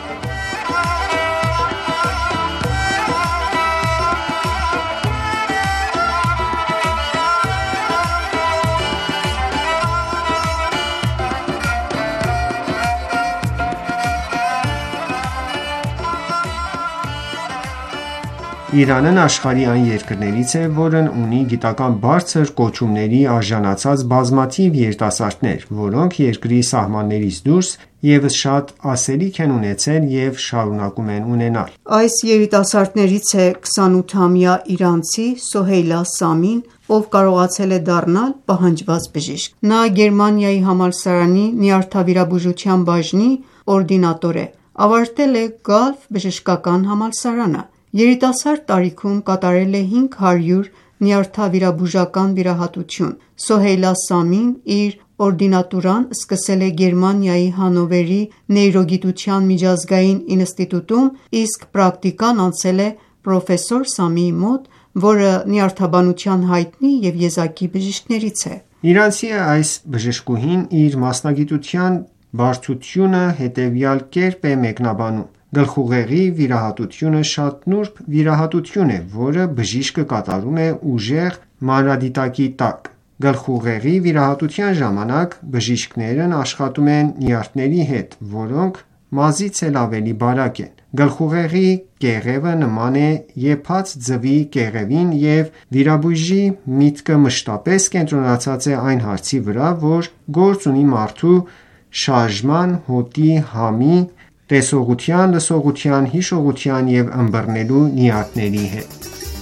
Speaker 2: Իրանն աշխարհի այն երկրներից է, որն ունի գիտական բարձր կոչումների արժանացած բազմաթիվ երիտասարդներ, որոնք երկրի սահմաններից դուրս ևս շատ ասելիք են ունեցել և շարունակում են ունենալ։
Speaker 3: Այս երիտասարդներից է քսանութամյա իրանցի Սոհեյլա Սամին, ով կարողացել է դառնալ պահանջված բժիշկ։ Նա Գերմանիայի համալսարանի նյարդավիրաբուժության բաժնի օրդինատոր է, ավարտել է Գալֆ բժշկական համալսարանը։ Երիտասարդ տարիքում կատարել է հինգ հարյուր նյարդավիրաբուժական վիրահատություն։ Սոհեյլա Սամին իր օրդինատուրան սկսել է Գերմանիայի Հանովերի նեյրոգիտության միջազգային ինստիտուտում, իսկ պրակտիկան անցել է պրոֆեսոր Սամիի մոտ, որը նյարդաբանության հայտնի և եզակի բժիշկներից է։
Speaker 2: Իրանցի այս բժշկուհին իր մասնագիտության բարդությունը հետևյալ կերպ է մեկնաբանում. Գլխուղեղի վիրահատությունը շատ նուրբ վիրահատություն է, որը բժիշկը կատարում է ուժեղ մանրադիտակի տակ։ Գլխուղեղի վիրահատության ժամանակ բժիշկներն աշխատում են նյարդերի հետ, որոնք մազից էլ ավելի բարակ են։ Գլխուղեղի կեղևը նման է եփած ձվի կեղևին և վիրաբույժի միտքը մշտապես կենտրոնացած է այն հարցի վրա, որ գործ ունի մարդու շարժման, հոտի, համի, տեսողության, լսողության, հիշողության և ըմբռնելու նյարդերի հետ։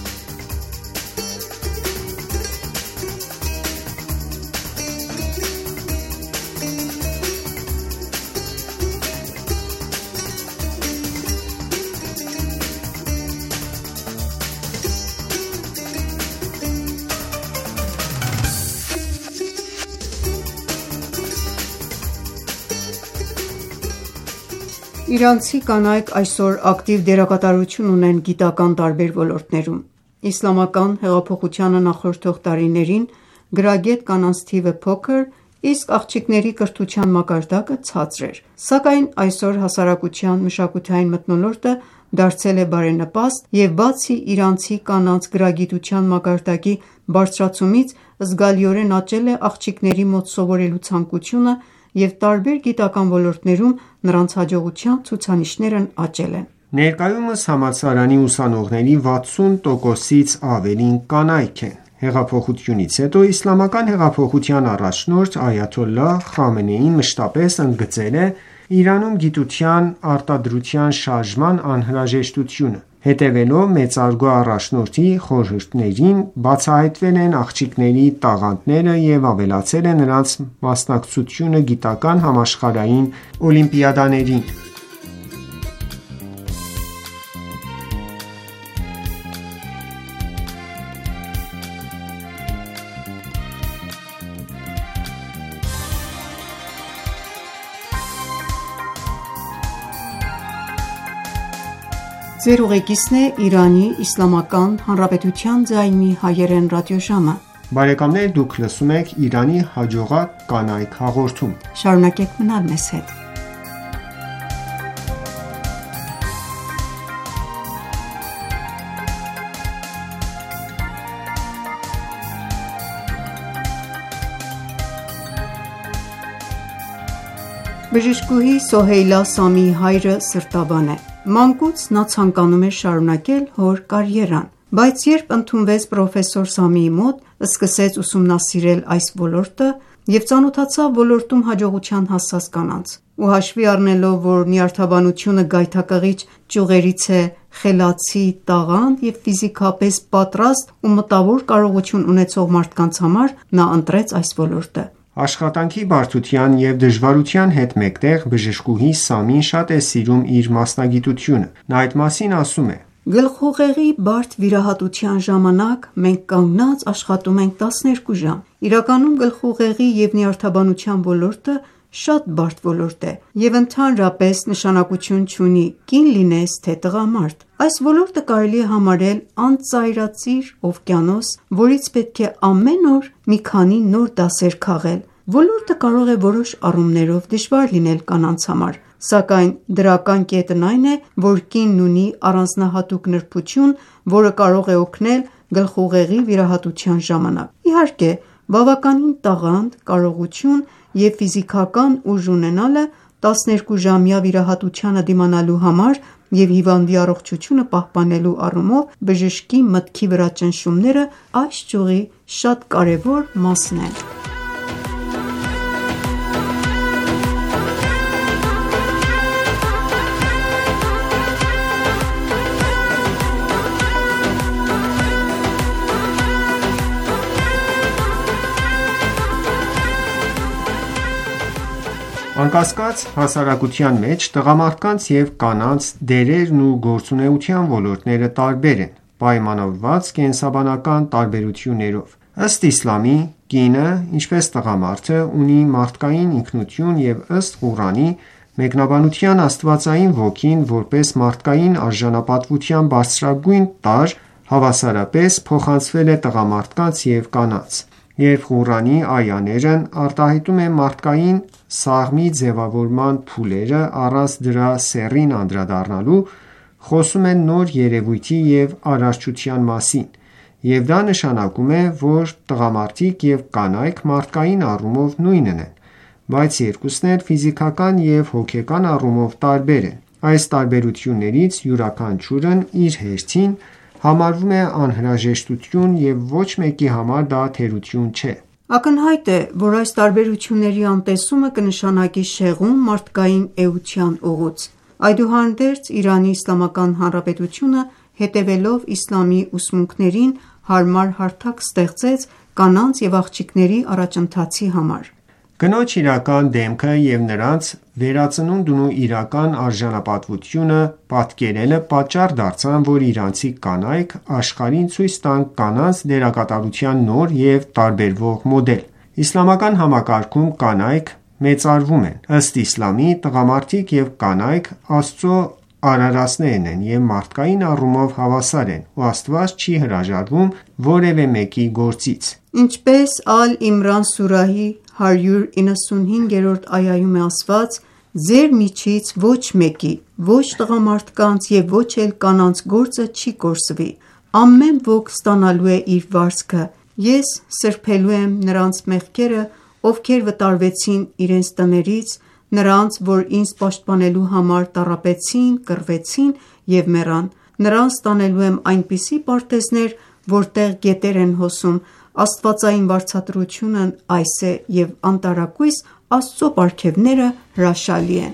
Speaker 3: Իրանցի կանայք այսօր ակտիվ դերակատարություն ունեն գիտական տարբեր ոլորտներում։ Իսլամական հեղափոխությանը նախորդող տարիներին գրագետ կանանց թիվը փոքր, իսկ աղջիկների կրթության մակարդակը ցածր էր։ Սակայն այսօր հասարակության մշակութային մթնոլորտը դարձել է բարենպաստ, և բացի իրանցի կանանց գրագիտության մակարդակի բարձրացումից, զգալիորեն աճել է աղջիկների մոտ սովորելու ցանկությունը և տարբեր գիտական ոլորտներում նրանց հաջողության ցուցանիշներն աճել են։
Speaker 2: Ներկայումս համալսարանի ուսանողների վաթսուն տոկոսից ավելին կանայք են։ Հեղափոխությունից հետո իսլամական հեղափոխության առաջնորդ Այաթոլլահ Խամենեին մշտապես ընդգծել է Իրանում գիտության արտադրության շարժման անհրաժեշտությունը։ Հետևելով մեծարգո առաջնորդի խորհուրդներին, բացահայտվել են աղջիկների տաղանդները և ավելացել է նրանց մասնակցությունը գիտական համաշխարհային օլիմպիադաներին։
Speaker 3: Ձեր ուղեկիցն է Իրանի Իսլամական Հանրապետության ձայնի հայերեն ռադիոժամը։
Speaker 2: Բարեկամներ, դուք լսում եք «Իրանի հաջողակ կանայք» հաղորդում։
Speaker 3: Շարունակեք մնալ մեզ հետ։ Բժշկուհի Սոհեյլա Սամիի հայրը սրտաբան է։ Մանկուց նա ցանկանում էր շարունակել հոր կարիերան, բայց երբ ընդունվեց պրոֆեսոր Սամիի մոտ, սկսեց ուսումնասիրել այս ոլորտը և ծանոթացավ ոլորտում հաջողության հասած կանանց։ Ու հաշվի առնելով, որ նյարդաբանությունը գայթակղիչ ճյուղերից է, խելացի, տաղանդ և ֆիզիկապես պատրաստ ու մտավոր կարողություն ունեցող մարդկանց համար, նա ընտրեց այս ոլորտը։
Speaker 2: Աշխատանքի բարդության և դժվարության հետ մեկտեղ բժշկուհի Սամին շատ է սիրում իր մասնագիտությունը։ Նա այդ մասին ասում է.
Speaker 3: Գլխուղեղի բարդ վիրահատության ժամանակ մենք կանգնած աշխատում ենք տասներկու ժամ։ Իրականում գլխուղեղի և նյարդաբանության ոլորտը շատ բարդ ոլորտ է և ընդհանրապես նշանակություն չունի կին լինես, թե տղամարդ։ Այս ոլորտը կարելի է համարել անծայրածիր օվկիանոս, որից պետք է ամեն օր մի քանի նոր դասեր քաղել։ Ոլորտը կարող է որոշ առումներով դժվար լինել կանանց համար, սակայն դրական կետն այն է, որ կինն ունի առանձնահատուկ նրբություն, որը կարող է օգնել գլխուղեղի վիրահատության ժամանակ։ Իհարկե, բավականին տաղանդ, կարողություն և ֆիզիկական ուժ ունենալը տասներկու ժամյա վիրահատությանը դիմանալու համար և հիվանդի առողջությունը պահպանելու առումով բժշկի մտքի վրա ճնշումները այս ճյուղի շատ կարևոր մասն են։
Speaker 2: Անկասկած, հասարակության մեջ տղամարդկանց և կանանց դերերն ու գործունեության ոլորտները տարբեր են, պայմանավորված կենսաբանական տարբերություններով։ Ըստ իսլամի, կինը, ինչպես տղամարդը, ունի մարդկային ինքնություն և ըստ Ղուրանի, մեկնաբանության աստվածային ոգին, որպես մարդկային արժանապատվության բարձրագույն տարր, հավասարապես փոխանցվել է տղամարդկանց և կանանց։ Երբ Ղուրանի այաներն արտահայտում են մարդկային սաղմի ձևավորման փուլերը առանց դրա սեռին անդրադառնալու, խոսում են նոր երևույթի և արարչության մասին, և դա նշանակում է, որ տղամարդիկ և կանայք մարդկային առումով նույնն են, բայց երկուսն էլ ֆիզիկական և հոգեկան առումով տարբեր են։ Այս տարբերություններից յուրաքանչյուրն իր հերթին համարվում է անհրաժեշտություն և ոչ մեկի համար դա թերություն չէ։
Speaker 3: Ակնհայտ է, որ այս տարբերությունների անտեսումը կնշանակի շեղում մարդկային էության ուղուց։ Այդուհանդերձ, Իրանի Իսլամական Հանրապետությունը, հետևելով իսլամի ուսմունքներին, հարմար հարթակ ստեղծեց կանանց և աղջիկների առաջընթացի համար։
Speaker 2: Կնոջ իրական դեմքը և նրանց վերածնունդն ու իրական արժանապատվությունը պատկերելը պատճառ դարձան, որ իրանցի կանայք աշխարհին ցույց տան կանանց դերակատարության նոր և տարբերվող մոդել։ Իսլամական համակարգում կանայք մեծարվում են։ Ըստ իսլամի, տղամարդիկ և կանայք Աստծո արարածներն են և մարդկային առումով հավասար են, ու Աստված չի հրաժարվում որևէ մեկի գործից։
Speaker 3: Ինչպես Ալ-Իմրան սուրահի հարյուր իննսունհինգերորդ այայում է ասված. «Ձեր միջից ոչ մեկի, ոչ տղամարդկանց և ոչ էլ կանանց գործը չի կորսվի: Ամեն ոք ստանալու է իր վարձքը: Ես սրբելու եմ նրանց մեղքերը, ովքեր վտարվեցին իրենց տներից, նրանց, որ ինձ պաշտպանելու համար տառապեցին, կռվեցին և մեռան: Նրանց տանելու եմ այնպիսի պարտեզներ, որտեղ գետեր են հոսում: Աստվածային վարձատրությունն այս է և անտարակույս Աստծո պարգևները հրաշալի են»։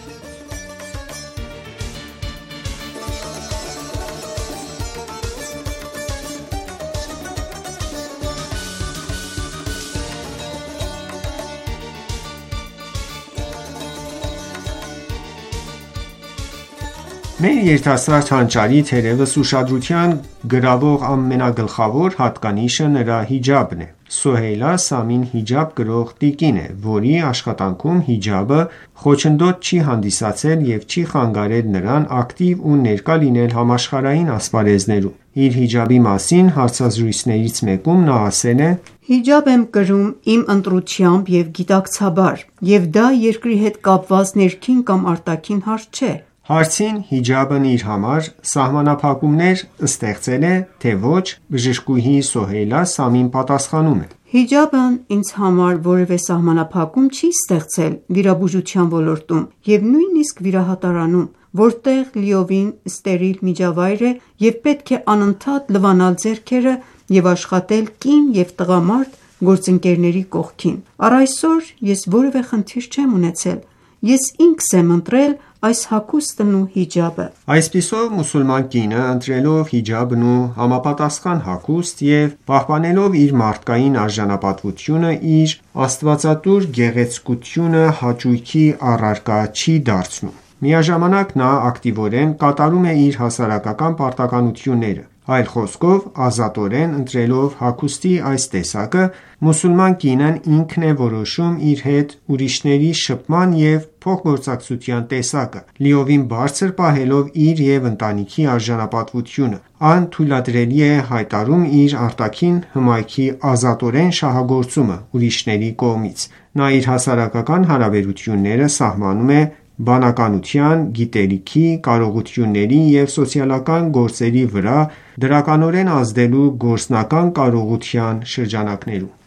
Speaker 2: Մեր երիտասարդ հանճարի թերևս ուշադրության գրավող ամենագլխավոր հատկանիշը նրա հիջաբն է։ Սոհեյլա Սամին հիջաբ կրող տիկին է, որի աշխատանքում հիջաբը խոչընդոտ չի հանդիսացել և չի խանգարել նրան ակտիվ ու ներկա լինել համաշխարհային ասպարեզներում։ Իր հիջաբի մասին հարցազրույցներից մեկում նա ասել է.
Speaker 3: «Հիջաբ եմ կրում իմ ընտրությամբ և գիտակցաբար, և դա երկրի հետ կապված ներքին կամ արտաքին հարց չէ»։
Speaker 2: Հարցին հիջաբն իր համար սահմանափակումներ ստեղծե՞լ է, թե ոչ, բժշկուհի Սոհեյլա Սամին պատասխանում է.
Speaker 3: «Հիջաբն ինձ համար որևէ սահմանափակում չի ստեղծել վիրաբուժության ոլորտում և նույնիսկ վիրահատարանում, որտեղ լիովին ստերիլ միջավայր է և պետք է անընդհատ լվանալ ձեռքերը և աշխատել կին և տղամարդ գործընկերների կողքին: Առ այսօր ես որևէ խնդիր չեմ ունեցել: Ես ինքս եմ ընտրել այս հագուստն ու հիջաբը»։
Speaker 2: Այսպիսով, մուսուլման կինը, ընտրելով հիջաբն ու համապատասխան հագուստ և պահպանելով իր մարդկային արժանապատվությունը, իր աստվածատուր գեղեցկությունը հաճույքի առարկա չի դարձնում։ Միաժամանակ նա ակտիվորեն կատարում է իր հասարակական պարտականությունները։ Այլ խոսքով, ազատորեն ընտրելով հագուստի այս տեսակը, մուսուլման կինն ինքն է որոշում իր հետ ուրիշների շփման և փոխգործակցության տեսակը, լիովին բարձր պահելով իր և ընտանիքի արժանապատվությունը: Անթույլատրելի է հայտարարում իր արտաքին հմայքի ազատորեն շահագործումը ուրիշների կողմից: Նա իր հասարակական հարաբերությունները սահմանում է բանականության, գիտելիքի, կարողությունների և սոցիալական գործերի վրա դրականորեն ազդելու գործնական կարողության շրջանակներում։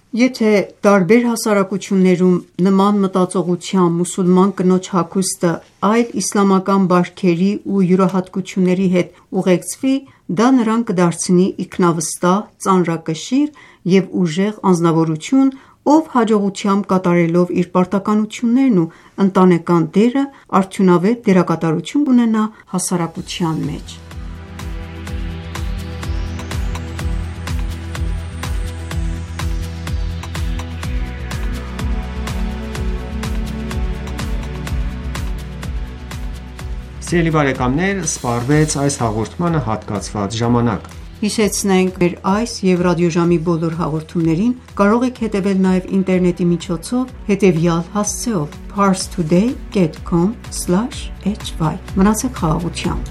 Speaker 3: Եթե տարբեր հասարակություններում նման մտածողությամբ մուսուլման կնոջ հագուստը այլ իսլամական բարքերի ու յուրահատկությունների հետ ուղեկցվի, դա նրան կդարձնի ինքնավստահ, ծանրակշիռ և ուժեղ անձնավորություն, ով հաջողությամբ կատարելով իր պարտականություններն ու ընտանեկան դերը, արդյունավետ դերակատարություն կունենա հասարակության մեջ:
Speaker 2: Սիրելի բարեկամներ, սպառվեց այս հաղորդմանը հատկացված ժամանակ:
Speaker 3: Հիշեցնենք մեր այս և ռադիոժամի բոլոր հաղորդումներին կարող եք հետևել նաև ինտերնետի միջոցով հետևյալ հասցեով՝ parstoday dot com slash h y: Մնացեք խաղաղությամբ: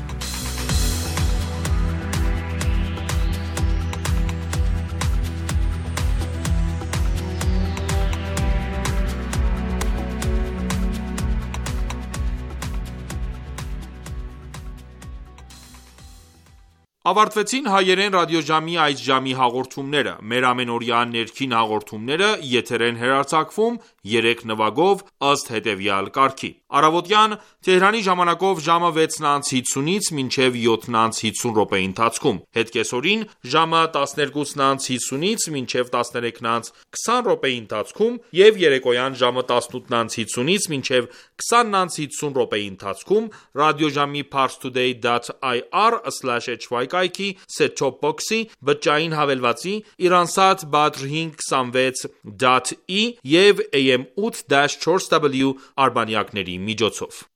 Speaker 1: Ավարտվեցին հայերեն ռադիոժամի այս ժամի հաղորդումները: Մեր ամենօրյա ներքին հաղորդումները եթեր են հեռարձակվում երեք նվագով ըստ հետևյալ կարգի: Առավոտյան Թեհրանի ժամանակով ժամը վեցն անց հիսունից մինչև յոթն անց հիսուն րոպեի ընթացքում, հետ կեսօրին ժամը տասներկուսն անց հիսունից մինչև տասներեքն անց քսան րոպեի ընթացքում և երեկոյան ժամը տասնութն անց հիսունից մինչև քսանն անց հիսուն րոպեի ընթացքում ռադիոժամի parstoday dot i r slash h y կայքի set-top box-ի, բջջային հավելվածի, Iransat Badr հինգ քսանվեց դոտ ի և A M eight dash four W արբանյակների միջոցով: